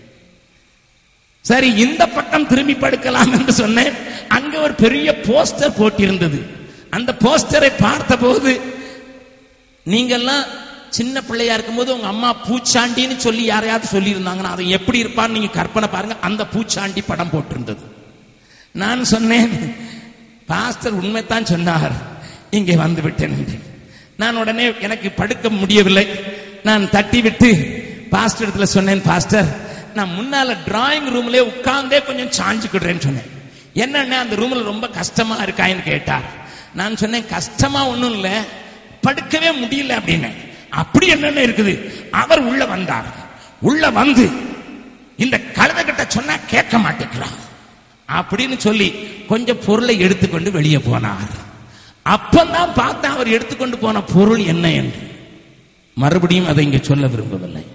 சரி, இந்த பக்கம் திரும்பி படுக்கலாம் என்று சொன்னேன். அங்க ஒரு பெரிய போஸ்டர் போட்டிருந்தது. அந்த போஸ்டரை பார்த்த போது, நீங்கெல்லாம் சின்ன பிள்ளையா இருக்கும்போது உங்க அம்மா பூச்சாண்டின்னு சொல்லி யாரையாவது சொல்லி இருந்தாங்கன்னா அதை எப்படி இருப்பான்னு நீங்க கற்பனை பாருங்க. அந்த பூச்சாண்டி படம் போட்டிருந்தது. நான் சொன்னேன், பாஸ்டர் உண்மைத்தான் சொன்னார், இங்கே வந்து விட்டேன் என்று. நான் உடனே எனக்கு படுக்க முடியவில்லை. நான் தட்டி விட்டு பாஸ்டர் இடத்துல சொன்னேன், பாஸ்டர் நான் முன்னால டிராயிங் ரூம்ல உட்கார்ந்தே கொஞ்சம் சாஞ்சுக்கிடுறேன்னு சொன்னேன். என்னன்னா அந்த ரூம்ல ரொம்ப கஷ்டமா இருக்கான்னு கேட்டார். நான் சொன்னேன், கஷ்டமா ஒண்ணும் இல்ல, படுக்கவே முடியல அப்படின்னு. அப்படி என்னென்ன இருக்குது. அவர் உள்ள வந்தார். உள்ள வந்து இந்த கழுதை கிட்ட சொன்னா கேட்க மாட்டேங்கிறான் அப்படின்னு சொல்லி கொஞ்சம் பொருளை எடுத்துக்கொண்டு வெளியே போனார். அப்பதான் பார்த்தேன் அவர் எடுத்துக்கொண்டு போன பொருள் என்ன என்று. மறுபடியும் அதை இங்க சொல்ல விரும்பவில்லை.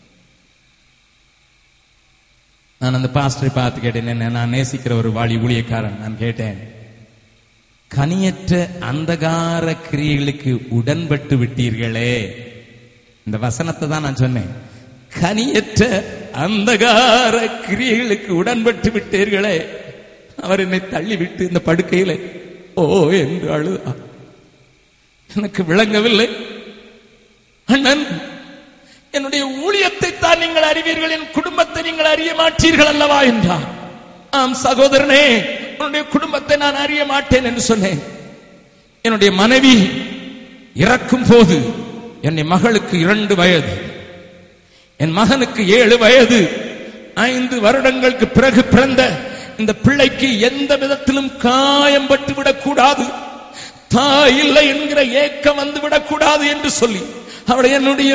நான் அந்த பாஸ்டரை பார்த்து கேட்டேன், நான் நேசிக்கிற ஒரு வாலி ஊழியக்காரன். நான் கேட்டேன், கனியற்ற அந்தகார கிரியைகளுக்கு உடன்பட்டு விட்டீர்களே. இந்த வசனத்தை தான் நான் சொன்னேன். கனியற்ற அந்தகார கிரியைகளுக்கு உடன்பட்டு விட்டீர்களே. அவர் என்னை தள்ளிவிட்டு இந்த படுக்கையில ஓ என்று அழுதார். எனக்கு விளங்கவில்லை. அண்ணன், என்னுடைய ஊழியத்தை தான் நீங்கள் அறிவீர்கள், என் குடும்பத்தை நீங்கள் அறிய மாட்டீர்கள் அல்லவா என்றார். ஆம் சகோதரனே, என்னுடைய குடும்பத்தை நான் அறிய மாட்டேன் என்று சொன்னேன். என்னுடைய மனைவி இறக்கும் போது என் மகளுக்கு 2 வயது, என் மகனுக்கு 7 வயது. 5 வருடங்களுக்கு பிறகு பிறந்த இந்த பிள்ளைக்கு எந்த விதத்திலும் காயம் பட்டு விடக்கூடாது, தாய் இல்லை என்கிற ஏக்கம் வந்து விடக்கூடாது என்று சொல்லி அவளை என்னுடைய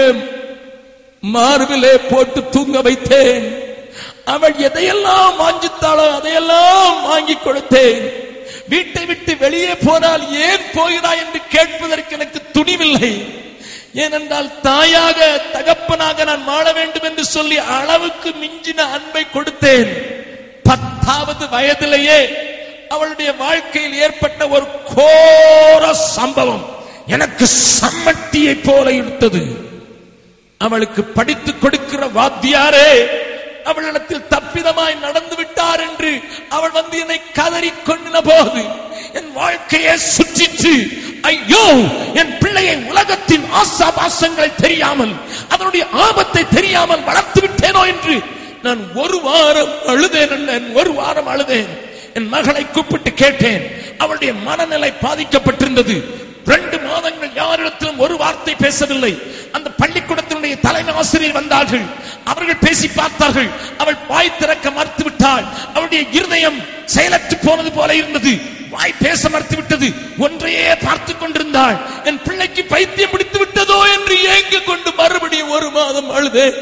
மார்பிலே போட்டு தூங்க வைத்தேன். அவள் எதையெல்லாம் வாஞ்சித்தாளோ அதையெல்லாம் வாங்கி கொடுத்தேன். வீட்டை விட்டு வெளியே போனால் ஏன் போகிறாய் என்று கேட்பதற்கு எனக்கு துணிவில்லை. ஏனென்றால் தாயாக தகப்பனாக நான் வாழ வேண்டும் என்று சொல்லி அளவுக்கு மிஞ்சின அன்பை கொடுத்தேன். 10வது வயதிலேயே அவளுடைய வாழ்க்கையில் ஏற்பட்ட ஒரு கோர சம்பவம் எனக்கு சம்மட்டியை போல இழுத்தது. அவளுக்கு படித்துக் கொடுக்கிற வாத்தியாரே அவளிடத்தில் தப்பிதமாய் நடந்து விட்டார் என்று அவள் வந்து என்னை கதறி கொண்ட போது என் வாழ்க்கையை சுற்றிற்று. ஐயோ, என் பிள்ளையை உலகத்தின் ஆசாபாசங்களை தெரியாமல், அதனுடைய ஆபத்தை தெரியாமல் வளர்த்து விட்டேனோ என்று நான் 1 வாரம் அழுதேன். 1 வாரம் அழுதேன். என் மகளை கூப்பிட்டு கேட்டேன். அவளுடைய மனநிலை பாதிக்கப்பட்டிருந்தது. 2 மாதங்கள் யாரிடத்திலும் ஒரு வார்த்தை பேசவில்லை. அந்த பள்ளிக்கூடத்தினுடைய தலைமை ஆசிரியர் வந்தார்கள். அவர்கள் பேசி பார்த்தார்கள். அவள் வாய் திறக்க மறுத்து விட்டாள். அவளுடைய இருதயம் செயலற்று போனது போல இருந்தது. வாய் பேச மறுத்து விட்டது. ஒன்றையே பார்த்து கொண்டிருந்தாள். என் பிள்ளைக்கு பைத்தியம் பிடித்து விட்டதோ என்று ஏங்கிக் கொண்டு மறுபடியும் 1 மாதம் அழுதேன்.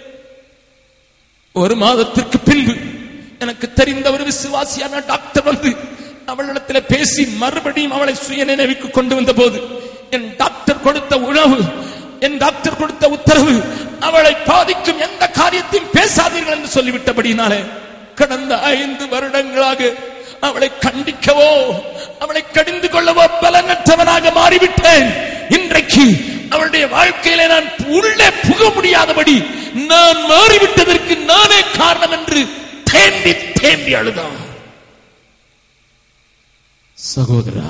1 மாதத்திற்கு பின்பு எனக்கு தெரிந்த ஒரு விசுவாசியான டாக்டர் வந்து அவளிடத்தில் பேசி மறுபடியும் அவளை சுய நினைவுக்கு கொண்டு வந்த போது என் டாக்டர் கொடுத்த உணவு, என் டாக்டர் கொடுத்த உத்தரவு, அவளை பாதிக்கும் எந்த காரியத்தையும் பேசாதீர்கள் என்று சொல்லிவிட்டபடினாலே கடந்த 5 வருடங்களாக அவளை கண்டிக்கவோ அவளை கடிந்து கொள்ளவோ பலனற்றவனாக மாறிவிட்டேன். இன்றைக்கு அவளுடைய வாழ்க்கையிலே நான் உள்ளே புக முடியாதபடி நான் மாறிவிட்டதற்கு நானே காரணம் என்று தேம்பி தேம்பி அழுதான். சகோதரா,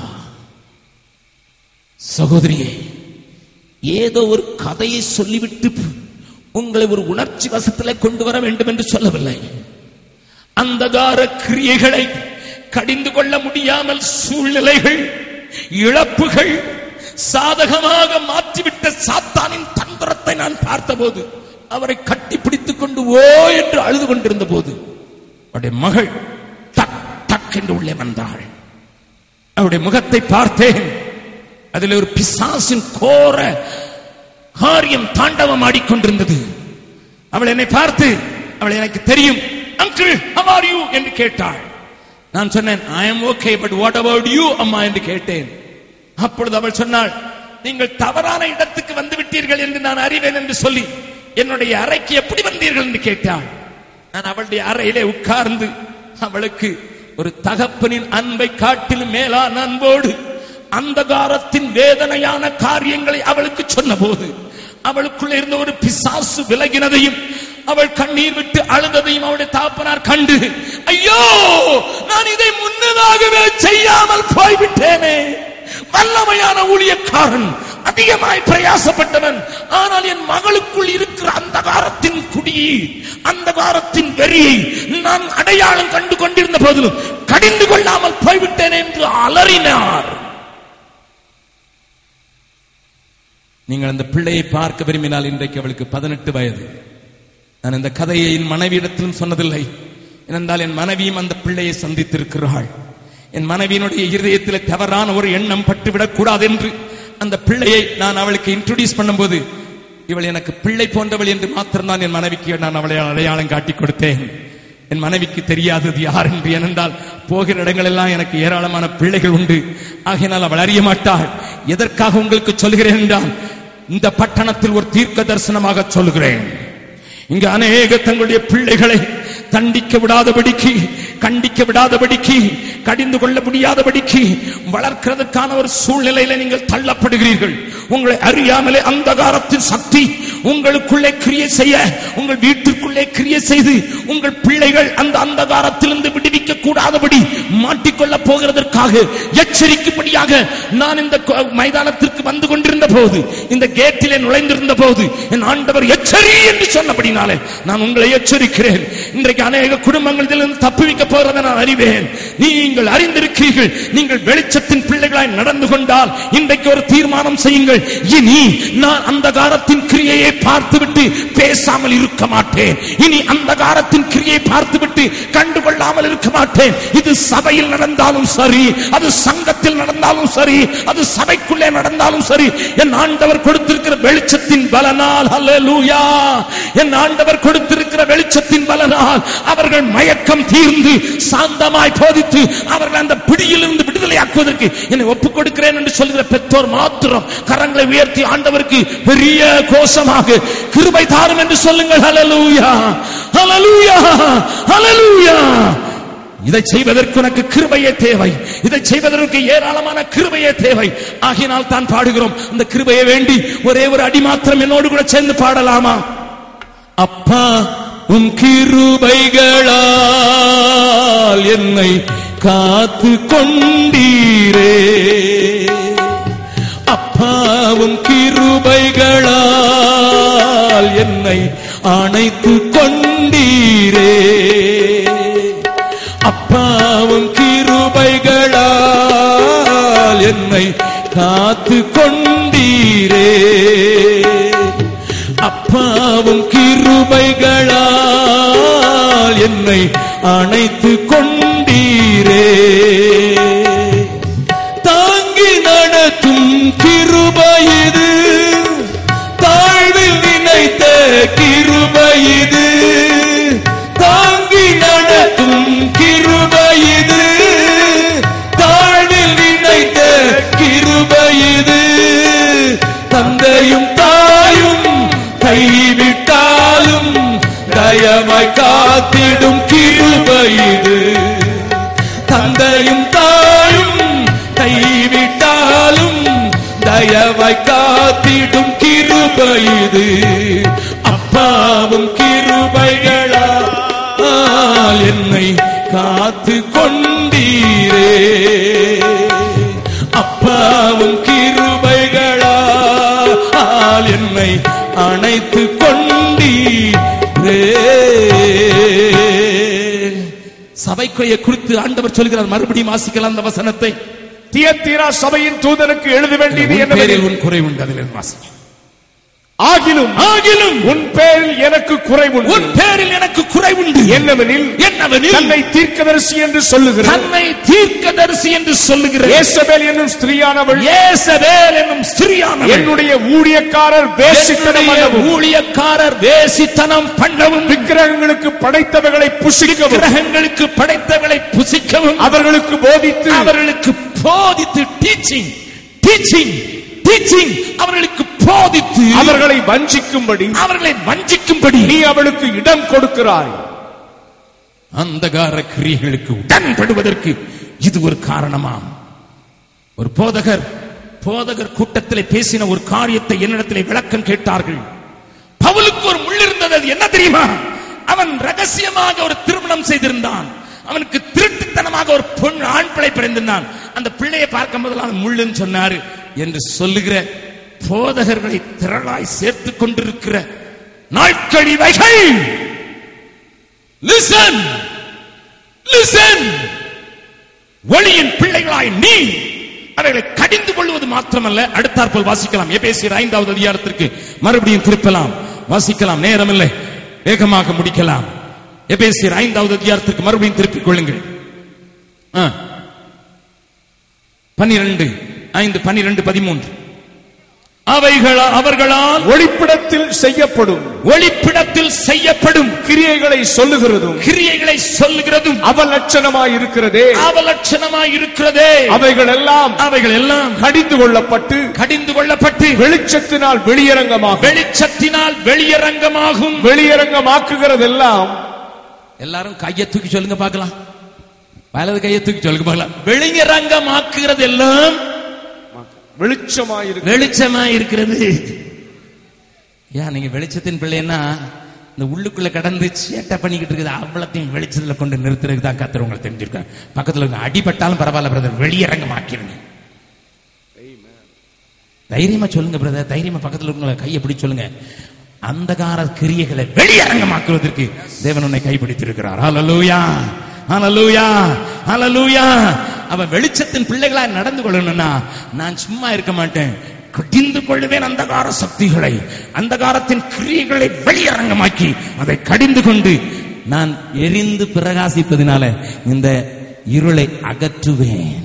சகோதரியே, ஏதோ ஒரு கதையை சொல்லிவிட்டு உங்களை ஒரு உணர்ச்சி வசத்திலே கொண்டு வர வேண்டும் என்று சொல்லவில்லை. அந்தகார கிரியைகளை கடிந்து கொள்ள முடியாமல் சூழ்நிலைகள், இழப்புகள் சாதகமாக மாற்றிவிட்ட சாத்தானின் தந்திரத்தை நான் பார்த்தபோது, அவரை கட்டி பிடித்துக் கொண்டு ஓ என்று அழுது கொண்டிருந்த போது அவருடைய மகள் டக் டக் என்று உள்ளே வந்தாள். அவருடைய முகத்தை பார்த்தேன். அதில் ஒரு பிசாசின் கோர காரியம் தாண்டவம் ஆடிக்கொண்டிருந்தது. அவள் என்னை பார்த்து, அவள் எனக்கு தெரியும், அங்கிள் how are you என்று கேட்டாள். நான் சொன்னேன், I am okay, but what about you அம்மா என்று கேட்டேன். அப்பொழுது அவள் சொன்னாள், நீங்கள் தவறான இடத்துக்கு வந்து விட்டீர்கள் என்று நான் அறிவேன் என்று சொல்லி என்னுடைய அறைக்கு எப்படி வந்தீர்கள் என்று கேட்டாள். நான் அவளுடைய அறையிலே உட்கார்ந்து அவளுக்கு ஒரு தகப்பனின் அன்பை காட்டிலும் மேலான அன்போடு அந்தகாரத்தின் வேதனையான காரியங்களை அவளுக்கு சொன்ன போது அவளுக்குள்ள இருந்த ஒரு பிசாசு விலகினதையும் அவள் கண்ணீர் விட்டு அழுததையும் அவளுடைய தகப்பனார் கண்டு, ஐயோ நான் இதை முன்னதாகவே செய்யாமல் போய்விட்டேனே, வல்லமையான ஊழியக்காரன், அதிகமாய் பிரயாசப்பட்டவன், ஆனால் என் மகளுக்குள் இருக்கிற அந்தகாரத்தின் குடியை, அந்தகாரத்தின் வெறியை நான் அடையாளம் கண்டு கொண்டிருந்த போதிலும் கடிந்து கொள்ளாமல் போய்விட்டேன் என்று அலறினார். நீங்கள் அந்த பிள்ளையை பார்க்க விரும்பினால் இன்றைக்கு அவளுக்கு 18 வயது. நான் இந்த கதையை என் மனைவியிடத்திலும் சொன்னதில்லை. ஏனென்றால் என் மனைவியும் அந்த பிள்ளையை சந்தித்திருக்கிறாள். என் மனைவியினுடைய இருதயத்தில் தவறான ஒரு எண்ணம் பட்டுவிடக் கூடாது என்று அந்த பிள்ளையை நான் அவளுக்கு இன்ட்ரோடியூஸ் பண்ணும்போது, இவள் எனக்கு பிள்ளை போன்றவள் என்று மாத்திரம்தான் என் மனைவிக்கு நான் அவளை அடையாளம் காட்டி கொடுத்தேன். என் மனைவிக்கு தெரியாதது யார் என்று. ஏனென்றால் போகிற இடங்கள் எல்லாம் எனக்கு ஏராளமான பிள்ளைகள் உண்டு. ஆகையினால் அவள் அறிய மாட்டாள். எதற்காக உங்களுக்கு சொல்கிறேன் என்றால், இந்த பட்டணத்தில் ஒரு தீர்க்க தரிசனமாக சொல்கிறேன். இங்கு அநேக தங்களுடைய பிள்ளைகளை தண்டிக்க விடாதபடிக்கு, கண்டிக்க விடாதபடிக்கு, கடிந்து கொள்ள முடியாதபடிக்கு வளர்க்கிறதுக்கான ஒரு சூழ்நிலையில நீங்கள் தள்ளப்படுகிறீர்கள். உங்களை அறியாமலே அந்தகாரத்தின் சக்தி உங்களுக்குள்ளே கிரியை செய்ய, உங்கள் வீட்டிற்குள்ளே கிரியை செய்து உங்கள் பிள்ளைகள் அந்த அந்தகாரத்திலிருந்து விடுவிக்க கூடாதபடி மாட்டிக்கொள்ள போகிறதற்காக எச்சரிக்கும்படியாக நான் இந்த மைதானத்திற்கு வந்து கொண்டிருந்த போது, இந்த கேட்டிலே நுழைந்திருந்த போது என் ஆண்டவர் எச்சரி என்று சொன்னபடினாலே நான் உங்களை எச்சரிக்கிறேன். இன்றைக்கு அநேக குடும்பங்கள் இதிலிருந்து தப்புவிக்க போகிறதை நான் அறிவேன். நீங்கள் அறிந்திருக்கிறீர்கள். நீங்கள் வெளிச்சத்தின் பிள்ளைகளாய் நடந்து கொண்டால் இன்றைக்கு ஒரு தீர்மானம் செய்யுங்கள், இனி நான் அந்தகாரத்தின் கிரியையை பார்த்துவிட்டு பேசாமல் இருக்க மாட்டேன். இனி அந்தகாரத்தின் கிரியை பார்த்துவிட்டு கண்டுகொள்ளாமல் இருக்க மாட்டேன். இது சபையில் நடந்தாலும் சரி, அது சங்கத்தில் நடந்தாலும் சரி, அது சபைக்குள்ளே நடந்தாலும் சரி, என் ஆண்டவர் கொடுத்திருக்கிற வெளிச்சத்தின் பலனால், ஹல்லேலூயா, என் ஆண்டவர் கொடுத்திருக்கிற வெளிச்சத்தின் பலனால் அவர்கள் மயக்கம் தீர்ந்து சாந்தமாய் போதித்து அவர்கள் அந்த பிடியிலிருந்து விடுதலையாக்குவதற்கு என்னை ஒப்புக் கொடுக்கிறேன் என்று சொல்கிற பெற்றோர் மாத்திரம் கரங்களை உயர்த்தி ஆண்டவருக்கு பெரிய கோஷமாக கிருபை தாரும் என்று சொல்லுங்கள். ஹல்லேலூயா, ஹல்லேலூயா, ஹல்லேலூயா. இதை செய்வதற்கு உனக்கு கிருபையே தேவை. இதை செய்வதற்கு ஏராளமான கிருபையே தேவை. ஆகினால் தான் பாடுகிறோம். அந்த கிருபையை வேண்டி ஒரே ஒரு அடி மாத்திரம் என்னோடு கூட சேர்ந்து பாடலாமா? அப்பா உம் கிருபைகளால் என்னை காத்து கொண்டீரே, அப்பாவும் கிருபைகளால் என்னை அணைத்து கொண்டீரே, அப்பாவும் கிருபைகளால் என்னை காத்து கொண்டீரே, அப்பாவும் கிருபைகளால் என்னை அணைத்து கொண்டீரே, தாங்கி நடத்தும் கிருபையிது, தாழ்வில் நினைத்த கிருபையிது, தாங்கி நடத்தும் கிருபையிது, தாழ்வில் நினைத்த கிருபையிது, தந்தையும் தாயும் கைவிட்டாலும் தயமாய் காத்திடும் கிருபையிது, தந்தையும் தாயும் கைவிட்டாலும் தயமாய் காத்திடும் கிருபையிது, அப்பாவும் கிருபைகளால் என்னை காத்து கொண்டீரே, அப்பாவும் கிருபைகளால் என்னை அணைத்து கொண்டீரே. சபைக்குரிய குறித்து ஆண்டவர் சொல்கிறார். மறுபடியும் வாசிக்கலாம் அந்த வசனத்தை.
தியத்தீரா சபையின் தூதனுக்கு எழுத வேண்டியது என்னவெனில்,
உன் குறை உண்டு. அதில் வாசி.
ஆகிலும் உன் பேரில் எனக்கு குறை உண்டு,
உன் பேரில் எனக்கு குறை உண்டு.
என்னவெனில் தன்னை தீர்க்கதரிசி என்று சொல்லுகிற யேசபேல் என்னும் ஸ்திரீயானவள் என்னுடைய ஊழியக்காரர் வேசித்தனம் பண்ணவும் விக்கிரகங்களுக்கு படைத்தவைகளை புசிக்கவும் அவர்களுக்கு போதித்து டீச்சிங் அவர்களுக்கு போதித்து அவர்களை வஞ்சிக்கும்படி நீ அவளுக்கு இடம் கொடுக்கிறாய்.
அந்தகார கிரியைகளுக்கு உடன்படுவதற்கு இது ஒரு காரணமாம். ஒரு போதகர் கூட்டத்தில் பேசின ஒரு காரியத்தை என்னிடத்தில் விளக்கம் கேட்டார்கள். பவுலுக்கு ஒரு முள் இருந்தது. அது என்ன தெரியுமா? அவன் ரகசியமாக ஒரு திருமணம் செய்திருந்தான். அவனுக்கு திருட்டுத்தனமாக ஒரு ஆண் பிள்ளை பிறந்திருந்தான். அந்த பிள்ளையை பார்க்கும் போதெல்லாம் முள்ளுன்னு சொன்னாரு என்று சொல்லுகிற போதகர்களை திரளாய் சேர்த்துக் கொண்டிருக்கிற நாட்கள் இவைகள். Listen. ஒளியின் பிள்ளைகளாய் நீ அவர்களை கடிந்து கொள்வது மாத்திரமல்ல. அடுத்தாற்போல் வாசிக்கலாம். எபேசியர் 5வது அதிகாரத்திற்கு மறுபடியும் திருப்பலாம், வாசிக்கலாம். நேரமில்லை, வேகமாக முடிக்கலாம். எபேசியர் 5வது அதிகாரத்திற்கு மறுபடியும் திருப்பிக் கொள்ளுங்கள். 12, 5, 12, 13. அவர்களால் ஒளிப்பிடத்தில் செய்யப்படும் கிரியைகளை சொல்லுகிறதும் அவலட்சணமாயிருக்கிறதே. அவைகள் எல்லாம் கடிந்து கொள்ளப்பட்டு வெளிச்சத்தினால் வெளியரங்கமாக்குகிறதெல்லாம். எல்லாரும் கையை தூக்கி சொல்லுங்க பார்க்கலாம். வலது கையை தூக்கி சொல்லுங்க பார்க்கலாம். வெளியரங்கமாக்குகிறது எல்லாம் வெளிச்சமாயிருக்கிறது. ஏன் நீங்க வெளிச்சத்தின் பிள்ளைன்னா இந்த உள்ளுக்குள்ள கடந்து சேட்டை பண்ணிக்கிட்டு இருக்குது, அவ்வளத்தையும் வெளிச்சத்துல கொண்டு நிறுத்துறதுக்கு தான் கர்த்தர் உங்களுக்கு தெரிஞ்சிருக்காங்க. பக்கத்துல அடிபட்டாலும் பரவாயில்ல பிரதர், வெளியரங்கமாக்கிருங்க. தைரியமா சொல்லுங்க பிரதர், தைரியமா பக்கத்துல உங்களை கையை பிடி சொல்லுங்க. அந்தகார கிரியைகளை வெளியரங்கமாக்குவதற்கு தேவன் உன்னை கைப்பிடித்திருக்கிறார். ஹல்லேலூயா, ஹல்லேலூயா, ஹல்லேலூயா. அவன் வெளிச்சத்தின் பிள்ளைகளாய் நடந்து கொள்ளணும்னா நான் சும்மா இருக்க மாட்டேன், கடிந்து கொள்ளுவேன். அந்தகார சக்திகளை, அந்தகாரத்தின் கிரியைகளை வெளியரங்கமாக்கி அதை கடிந்து கொண்டு நான் எரிந்து பிரகாசிப்பதினால இந்த இருளை அகற்றுவேன்.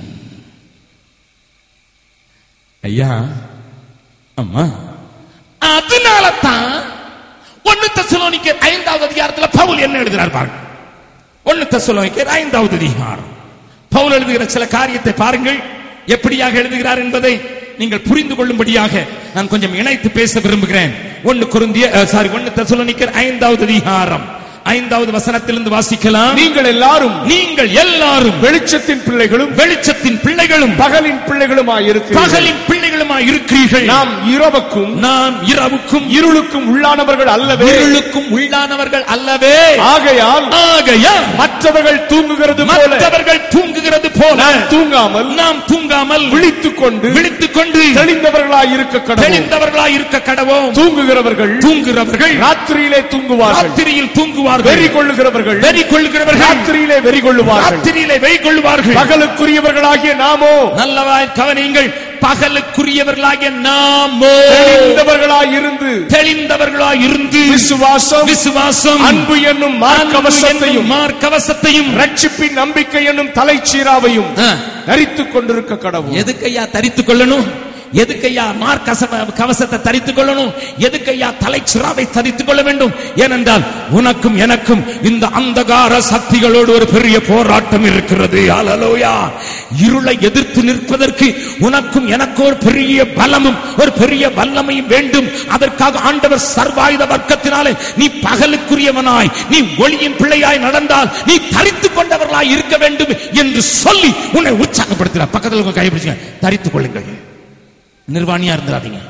ஐயா, அம்மா, அதனால தான் 1 தெசலோனிக்கேயர் 5வது அதிகாரத்தில் பவுல் என்ன எழுதுகிறார் பாருங்க. 1 தெசலோனிக்கேயர் 5வது அதிகாரம் பவுல் எழுதுகிற சில காரியத்தை பாருங்கள். எப்படியாக எழுதுகிறார் என்பதை நீங்கள் புரிந்து கொள்ளும்படியாக நான் கொஞ்சம் இணைத்து பேச விரும்புகிறேன். 1 தெசலோனிக்கேயர் 5வது அதிகாரம் 5வது வசனத்திலிருந்து வாசிக்கலாம். நீங்கள் எல்லாரும் வெளிச்சத்தின் பிள்ளைகளும் பகலின் பிள்ளைகளுமாய் இருக்கிறீர்கள். நாம் இரவுக்கும் இருளுக்கும் உள்ளானவர்கள் அல்லவே. ஆகையால் மற்றவர்கள் தூங்குகிறது போல நாம் தூங்காமல் விழித்துக் கொண்டு தெளிந்தவர்களாய் இருக்க கடவோம். தூங்குகிறவர்கள் ராத்திரியிலே தூங்குவார்கள். வெறி கொள்ளுகிறவர்கள் ராத்திரியிலே வெறி கொள்ளுவார்கள். பகலுக்குரியவர்களாகிய நாமோ, நல்லவாய் கவனியுங்கள், பகலுக்குரியவர்களாகிய நாமோ தெளிந்தவர்களாயிருந்து விசுவாசம் அன்பு என்னும் மார்க்கவசத்தையும் ரட்சிப்பின் நம்பிக்கை என்னும் தலைச்சீராவையும் தரித்துக் கொண்டிருக்க கடவுள். எதுக்கையா தரித்துக் கொள்ளணும்? எதுக்கையா கவசத்தை தரித்துக் கொள்ளணும்? எதுக்கையா தலைச்சிராவை தரித்துக் கொள்ள வேண்டும்? ஏனென்றால் உனக்கும் எனக்கும் இந்த அந்தகார சக்திகளோடு ஒரு பெரிய போராட்டம் இருக்கிறது. ஹல்லேலூயா. இருளை எதிர்த்து நிற்பதற்கு உனக்கும் எனக்கு ஒரு பெரிய பலமும் ஒரு பெரிய வல்லமையும் வேண்டும். அதற்காக ஆண்டவர் சர்வாயுத வர்க்கத்தினாலே நீ பகலுக்குரியவனாய், நீ ஒளியின் பிள்ளையாய் நடந்தால் நீ தரித்துக் கொண்டவர்களாய் இருக்க வேண்டும் என்று சொல்லி உன்னை உற்சாகப்படுத்துகிறார். பக்கத்தில் கைப்பிடிச்சு தரித்துக் கொள்ளுங்கள், நிர்வாணியா இருந்துடாதீங்க.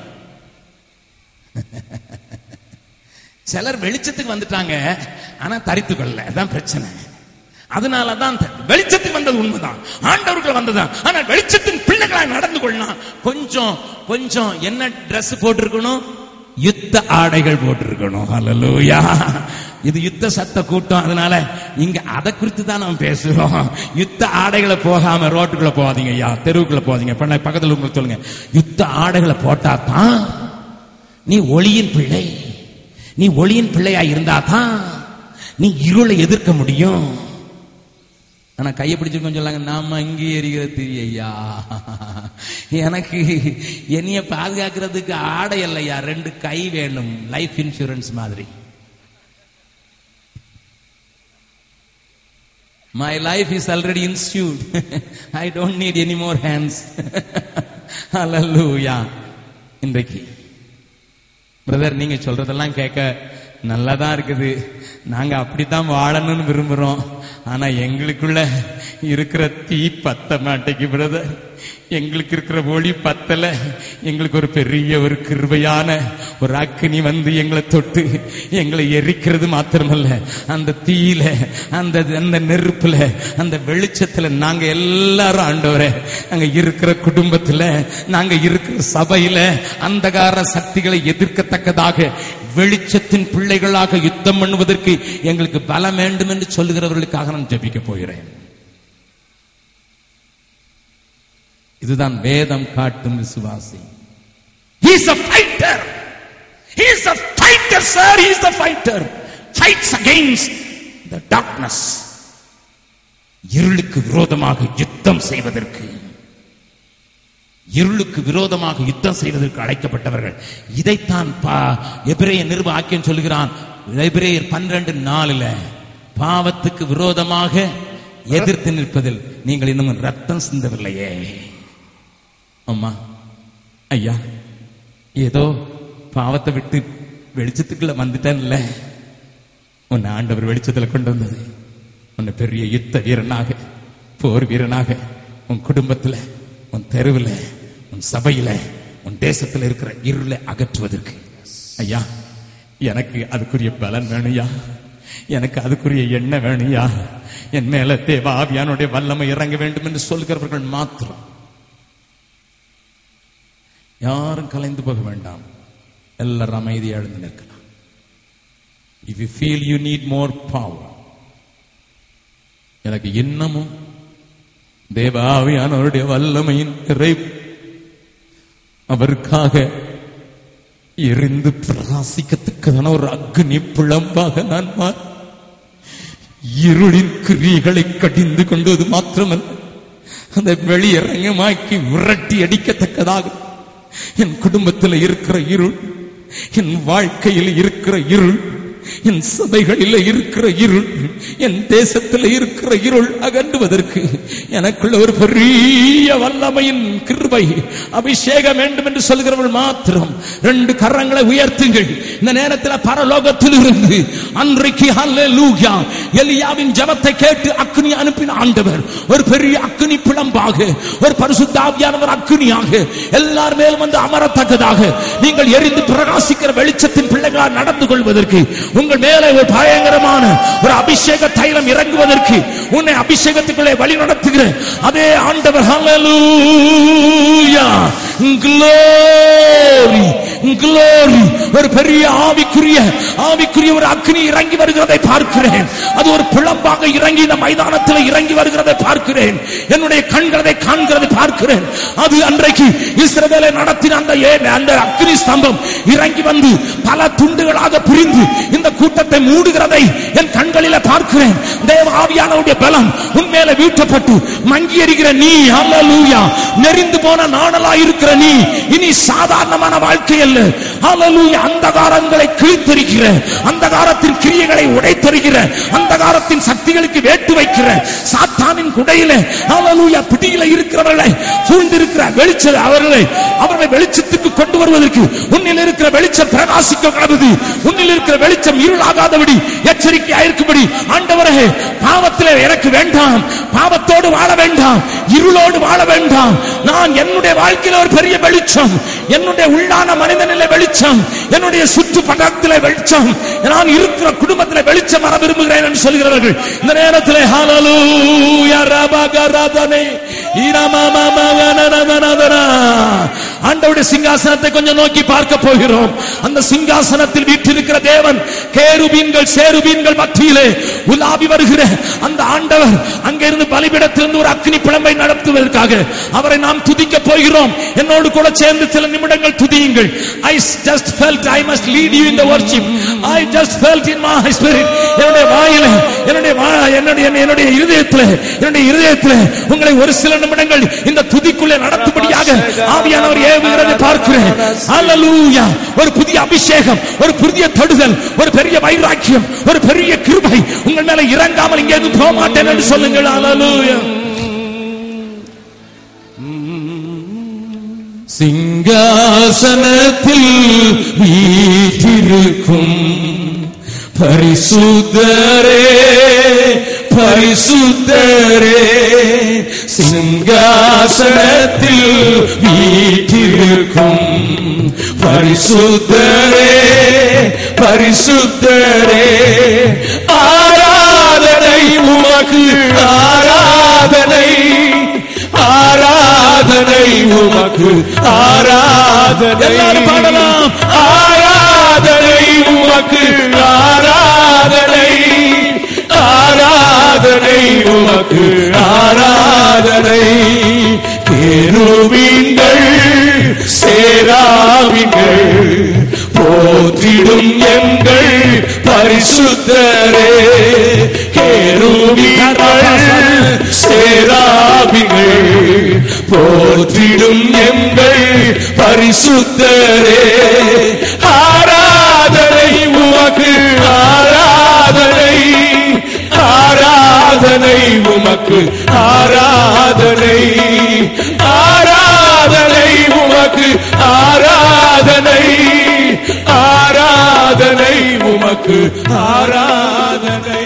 சிலர் வெளிச்சத்துக்கு வந்துட்டாங்க, ஆனா தரித்து கொள்ளல. அதான் பிரச்சனை. அதனாலதான் வெளிச்சத்துக்கு வந்தது உண்மைதான், ஆண்டவர்கள் வந்ததான். ஆனா வெளிச்சத்தின் பிள்ளைகளாய் நடந்து கொள்ளலாம். கொஞ்சம் என்ன டிரெஸ் போட்டிருக்கணும்? யுத்த ஆடைகள் போட்டிருக்கணும். ஹல்லேலூயா. இது யுத்த சத்த கூட்டம், அதனால இங்க அதை குறித்து தான் நாம் பேசுறோம். யுத்த ஆடைகளை போகாம ரோட்டுக்குள்ள போகாதீங்க ஐயா, தெருவுக்குள்ள போகாதீங்க. பக்கத்துல உங்களுக்கு சொல்லுங்க, யுத்த ஆடைகளை போட்டா தான் நீ ஒளியின் பிள்ளை. நீ ஒளியின் பிள்ளையா இருந்தா தான் நீ இருளை எதிர்க்க முடியும். ஆனா கையை பிடிச்சிருக்கோம் சொல்லாங்க, நாம அங்கே எரிகிற திரியையா, எனக்கு என்னைய பாதுகாக்கிறதுக்கு ஆடை இல்லையா, 2 கை வேணும், லைஃப் இன்சூரன்ஸ் மாதிரி. My life is already insured. I don't need any more hands. Hallelujah. இன்றைக்கு பிரதர் நீங்க சொல்றதெல்லாம் கேட்க நல்லாதான் இருக்குது, நாங்க அப்படித்தான் வாழணும்னு விரும்புறோம். ஆனா எங்களுக்குள்ள இருக்கிற தீ பத்த மாட்டேக்கு பிரதர், எங்களுக்கு இருக்கிற ஒளி பத்தல. எங்களுக்கு ஒரு பெரிய ஒரு கிருபையான ஒரு அக்கினி வந்து எங்களை தொட்டு எங்களை எரிக்கிறது மாத்திரமல்ல, அந்த தீயில அந்த நெருப்புல அந்த வெளிச்சத்துல நாங்க எல்லாரும் ஆண்டவரே, நாங்க இருக்கிற குடும்பத்துல, நாங்க இருக்கிற சபையில அந்தகார சக்திகளை எதிர்க்கத்தக்கதாக வெளிச்சத்தின் பிள்ளைகளாக யுத்தம் பண்ணுவதற்கு எங்களுக்கு பலம் வேண்டும் என்று சொல்லுகிறவர்களுக்காக நான் ஜெபிக்க போகிறேன். இதுதான் வேதம் காட்டும் விசுவாசி. He is a fighter. He is a fighter, sir. He is a fighter. Fights against the darkness. இருளுக்கு விரோதமாக யுத்தம் செய்வதற்கு, இருளுக்கு விரோதமாக யுத்தம் செய்வதற்கு அழைக்கப்பட்டவர்கள். இதைத்தான் எபிரேயர் நிருப ஆக்கியன் சொல்லுகிறான். எபிரேயர் 12:4 பாவத்துக்கு விரோதமாக எதிர்த்து நிற்பதில் நீங்கள் இன்னும் ரத்தம் சிந்தவில்லையே. அம்மா ஐயா, ஏதோ பாவத்தை விட்டு வெளிச்சத்துக்குள்ள வந்துட்டேன்ல, உன்னை ஆண்டவர் வெளிச்சத்துல கொண்டு வந்தது உன்னை பெரிய யுத்த வீரனாக, போர் வீரனாக உன் குடும்பத்துல, உன் தெருவில், உன் சபையில, உன் தேசத்தில் இருக்கிற இருளை அகற்றுவதற்கு. ஐயா, எனக்கு அதுக்குரிய பலன் வேணுயா, எனக்கு அதுக்குரிய எண்ணெய் வேணுயா, என் மேல தேவ ஆவியானுடைய வல்லமை இறங்க வேண்டும் என்று சொல்கிறவர்கள் மாத்திரம். யாரும் கலைந்து போக வேண்டாம், எல்லாரும் அமைதியா எழுந்து நிற்கலாம். If you feel you need more power, எனக்கு இன்னமும் தேவ ஆவியானவருடைய வல்லமையின் அவருக்காக எரிந்து பிரகாசிக்கத்தக்கதான ஒரு அக்னி பிளம்பாக நான் இருளின் கிரியைகளை கடிந்து கொண்டது மாத்திரமல்ல, அந்த வெளியரங்கமாக்கி விரட்டி அடிக்கத்தக்கதாக என் குடும்பத்தில் இருக்கிற இருள், என் வாழ்க்கையில் இருக்கிற இருள், என் சபைகளில் இருக்கிற இருள், என் தேசத்தில் இருக்கிற இருள் அகற்றுவதற்கு எனக்குள்ள ஒரு பெரிய வல்லமையின் கிருபை அபிஷேகம் வேண்டும் என்று சொல்கிறவர்கள் மாத்திரம் 2 கரங்களை உயர்த்துங்கள். இந்த நேரத்தில் பரலோகத்தில் இருந்து அன்றைக்கு ஹல்லேலூயா எலியாவின் ஜெபத்தை கேட்டு அக்கினி அனுப்பின ஆண்டவர் ஒரு பெரிய அக்கினி பிளம்பாக, ஒரு பரிசுத்த ஆவியானவர் அக்கினியாக எல்லார் மேலும் வந்து அமரத்தக்கதாக நீங்கள் எரிந்து பிரகாசிக்கிற வெளிச்சத்தின் பிள்ளைகளால் நடந்து கொள்வதற்கு, உங்கள் மேலே ஒரு பயங்கரமான ஒரு அபிஷேக தைலம் இறங்குவதற்கு, உன்னை அபிஷேகத்துக்குள்ளே வழி நடத்துகிற அதே ஆண்டவர் ஹல்லேலூயா glory glory ஒரு பெரிய ஆவிக்குரிய ஒரு அக்கினி இறங்கி வருகிறதை பார்க்கிறேன். அது ஒரு பிளம்பாக இறங்கி இந்த மைதானத்தில் இறங்கி வருகிறதை பார்க்கிறேன். என்னுடைய கண்களை காண்கிறதை பார்க்கிறேன். அது அன்றைக்கு இஸ்ரவேலை நடத்தின அந்த அக்கினி ஸ்தம்பம் இறங்கி வந்து பல துண்டுகளாக பிரிந்து இந்த கூட்டத்தை மூடுகிறதை என் கண்களில பார்க்கிறேன். தேவ ஆவியானவருடைய பலம் உன்மேல வீட்டப்பட்டு மங்கி எறிகிற நீ, ஹல்லேலூயா, நெறிந்து போன நாணலா இருக்கிற நீ இனி சாதாரணமான வாழ்க்கை அல்ல. ஹல்லேலூயா, அந்தகாரங்களை கிழித்தெறிகிற, அந்தகாரத்தின் கிரியைகளை உடைத்தெறிகிற, அந்தகாரத்தின் சக்திகளுக்கு வேட்டு வைக்கிற சாத்தானின் குடையில, ஹல்லேலூயா, பிடியில இருக்கிறவர்களை சூழ்ந்திருக்கிற வெளிச்சம் அவர்களை வெளிச்சத்துக்கு கொண்டு வருவதற்கு உன்னில் இருக்கிற வெளிச்சம் பிரகாசிக்க கடவுது. உன்னில் இருக்கிற வெளிச்சம் இருளாகாதபடி எச்சரிக்கையா இருக்கும்படி ஆண்டவரே, பாவத்திலே எனக்கு வேண்டாம், பாவத்தோடு வாழ வேண்டாம், இருளோடு வாழ வேண்டாம். நான் என்னுடைய வாழ்க்கையில் ஒரு பெரிய வெளிச்சம், என்னுடைய உள்ளான மனிதனிலே வெளிச்சம், என்னுடைய சுற்று பட்டத்திலே வெளிச்சம், நான் இருக்கிற குடும்பத்திலே வெளிச்சம் வர விரும்புகிறேன் என்று சொல்கிறவர்கள் இந்த நேரத்திலே ஹல்லேலூயா ரபகரதனே இரமமமகனனனனனா ஆண்டவருடைய சிங்காசனத்தை கொஞ்சம் நோக்கி பார்க்க போகிறோம். அந்த சிங்காசனத்தில் வீற்றிருக்கிற தேவன் கேருபீன்கள் சேருபீன்கள் மத்தியிலே உலாவி வருகிற அந்த ஆண்டவர் அங்கிருந்து பலிபீடத்திலிருந்து ஒரு அக்கினி பிளம்பை நடத்துவதற்காக அவரை நாம் துதிக்க போகிறோம். என்னோடு கூட சேர்ந்து சில நிமிடங்கள் துதியுங்கள். I just felt I must lead you in the worship. I just felt in my spirit. என்னுடைய வாயில் என்னுடைய இருதயத்தில் உங்களை ஒரு சில நிமிடங்கள் இந்த துதிக்குள்ளே நடத்தும்படியாக ஆவியானவர் ஏவுகிறதை பார்க்கிறேன். அல்லேலூயா. ஒரு புதிய அபிஷேகம், ஒரு புதிய தொடுதல், ஒரு பெரிய வைராக்கியம், ஒரு பெரிய கிருபை உங்கள் மேல இறங்காமல் இங்கே போக மாட்டேன் என்று சொல்லுங்கள். அல்லேலூயா. சிங்காசனத்தில் வீற்றிருக்கும் பரிசுத்தரே, பரிசுத்தரே, சிங்காசனத்தில் வீற்றிருக்கும் பரிசுத்தரே, பரிசுத்தரே, ஆராதனை உமக்கு, ஆராதனை, ஆராதனை உமக்கு, ஆராதனை. எல்லாரும் பாடலாம். ஆராதனை உமக்கு, ஆராதனை, ஆராதனை உமக்கு, ஆராதனை. கேருபீன்கள் சேராவின்கள் போற்றிடும் எங்கள் பரிசுத்தரே, கேருபீன்கள் சேராவின்கள் போற்றிடும் எங்கள் பரிசுத்தரே, ஆராதனை உமக்கு, ஆராதனை, ஆராதனை உமக்கு, ஆராதனை, ஆராதனை உமக்கு, ஆராதனை, ஆராதனை உமக்கு, ஆராதனை.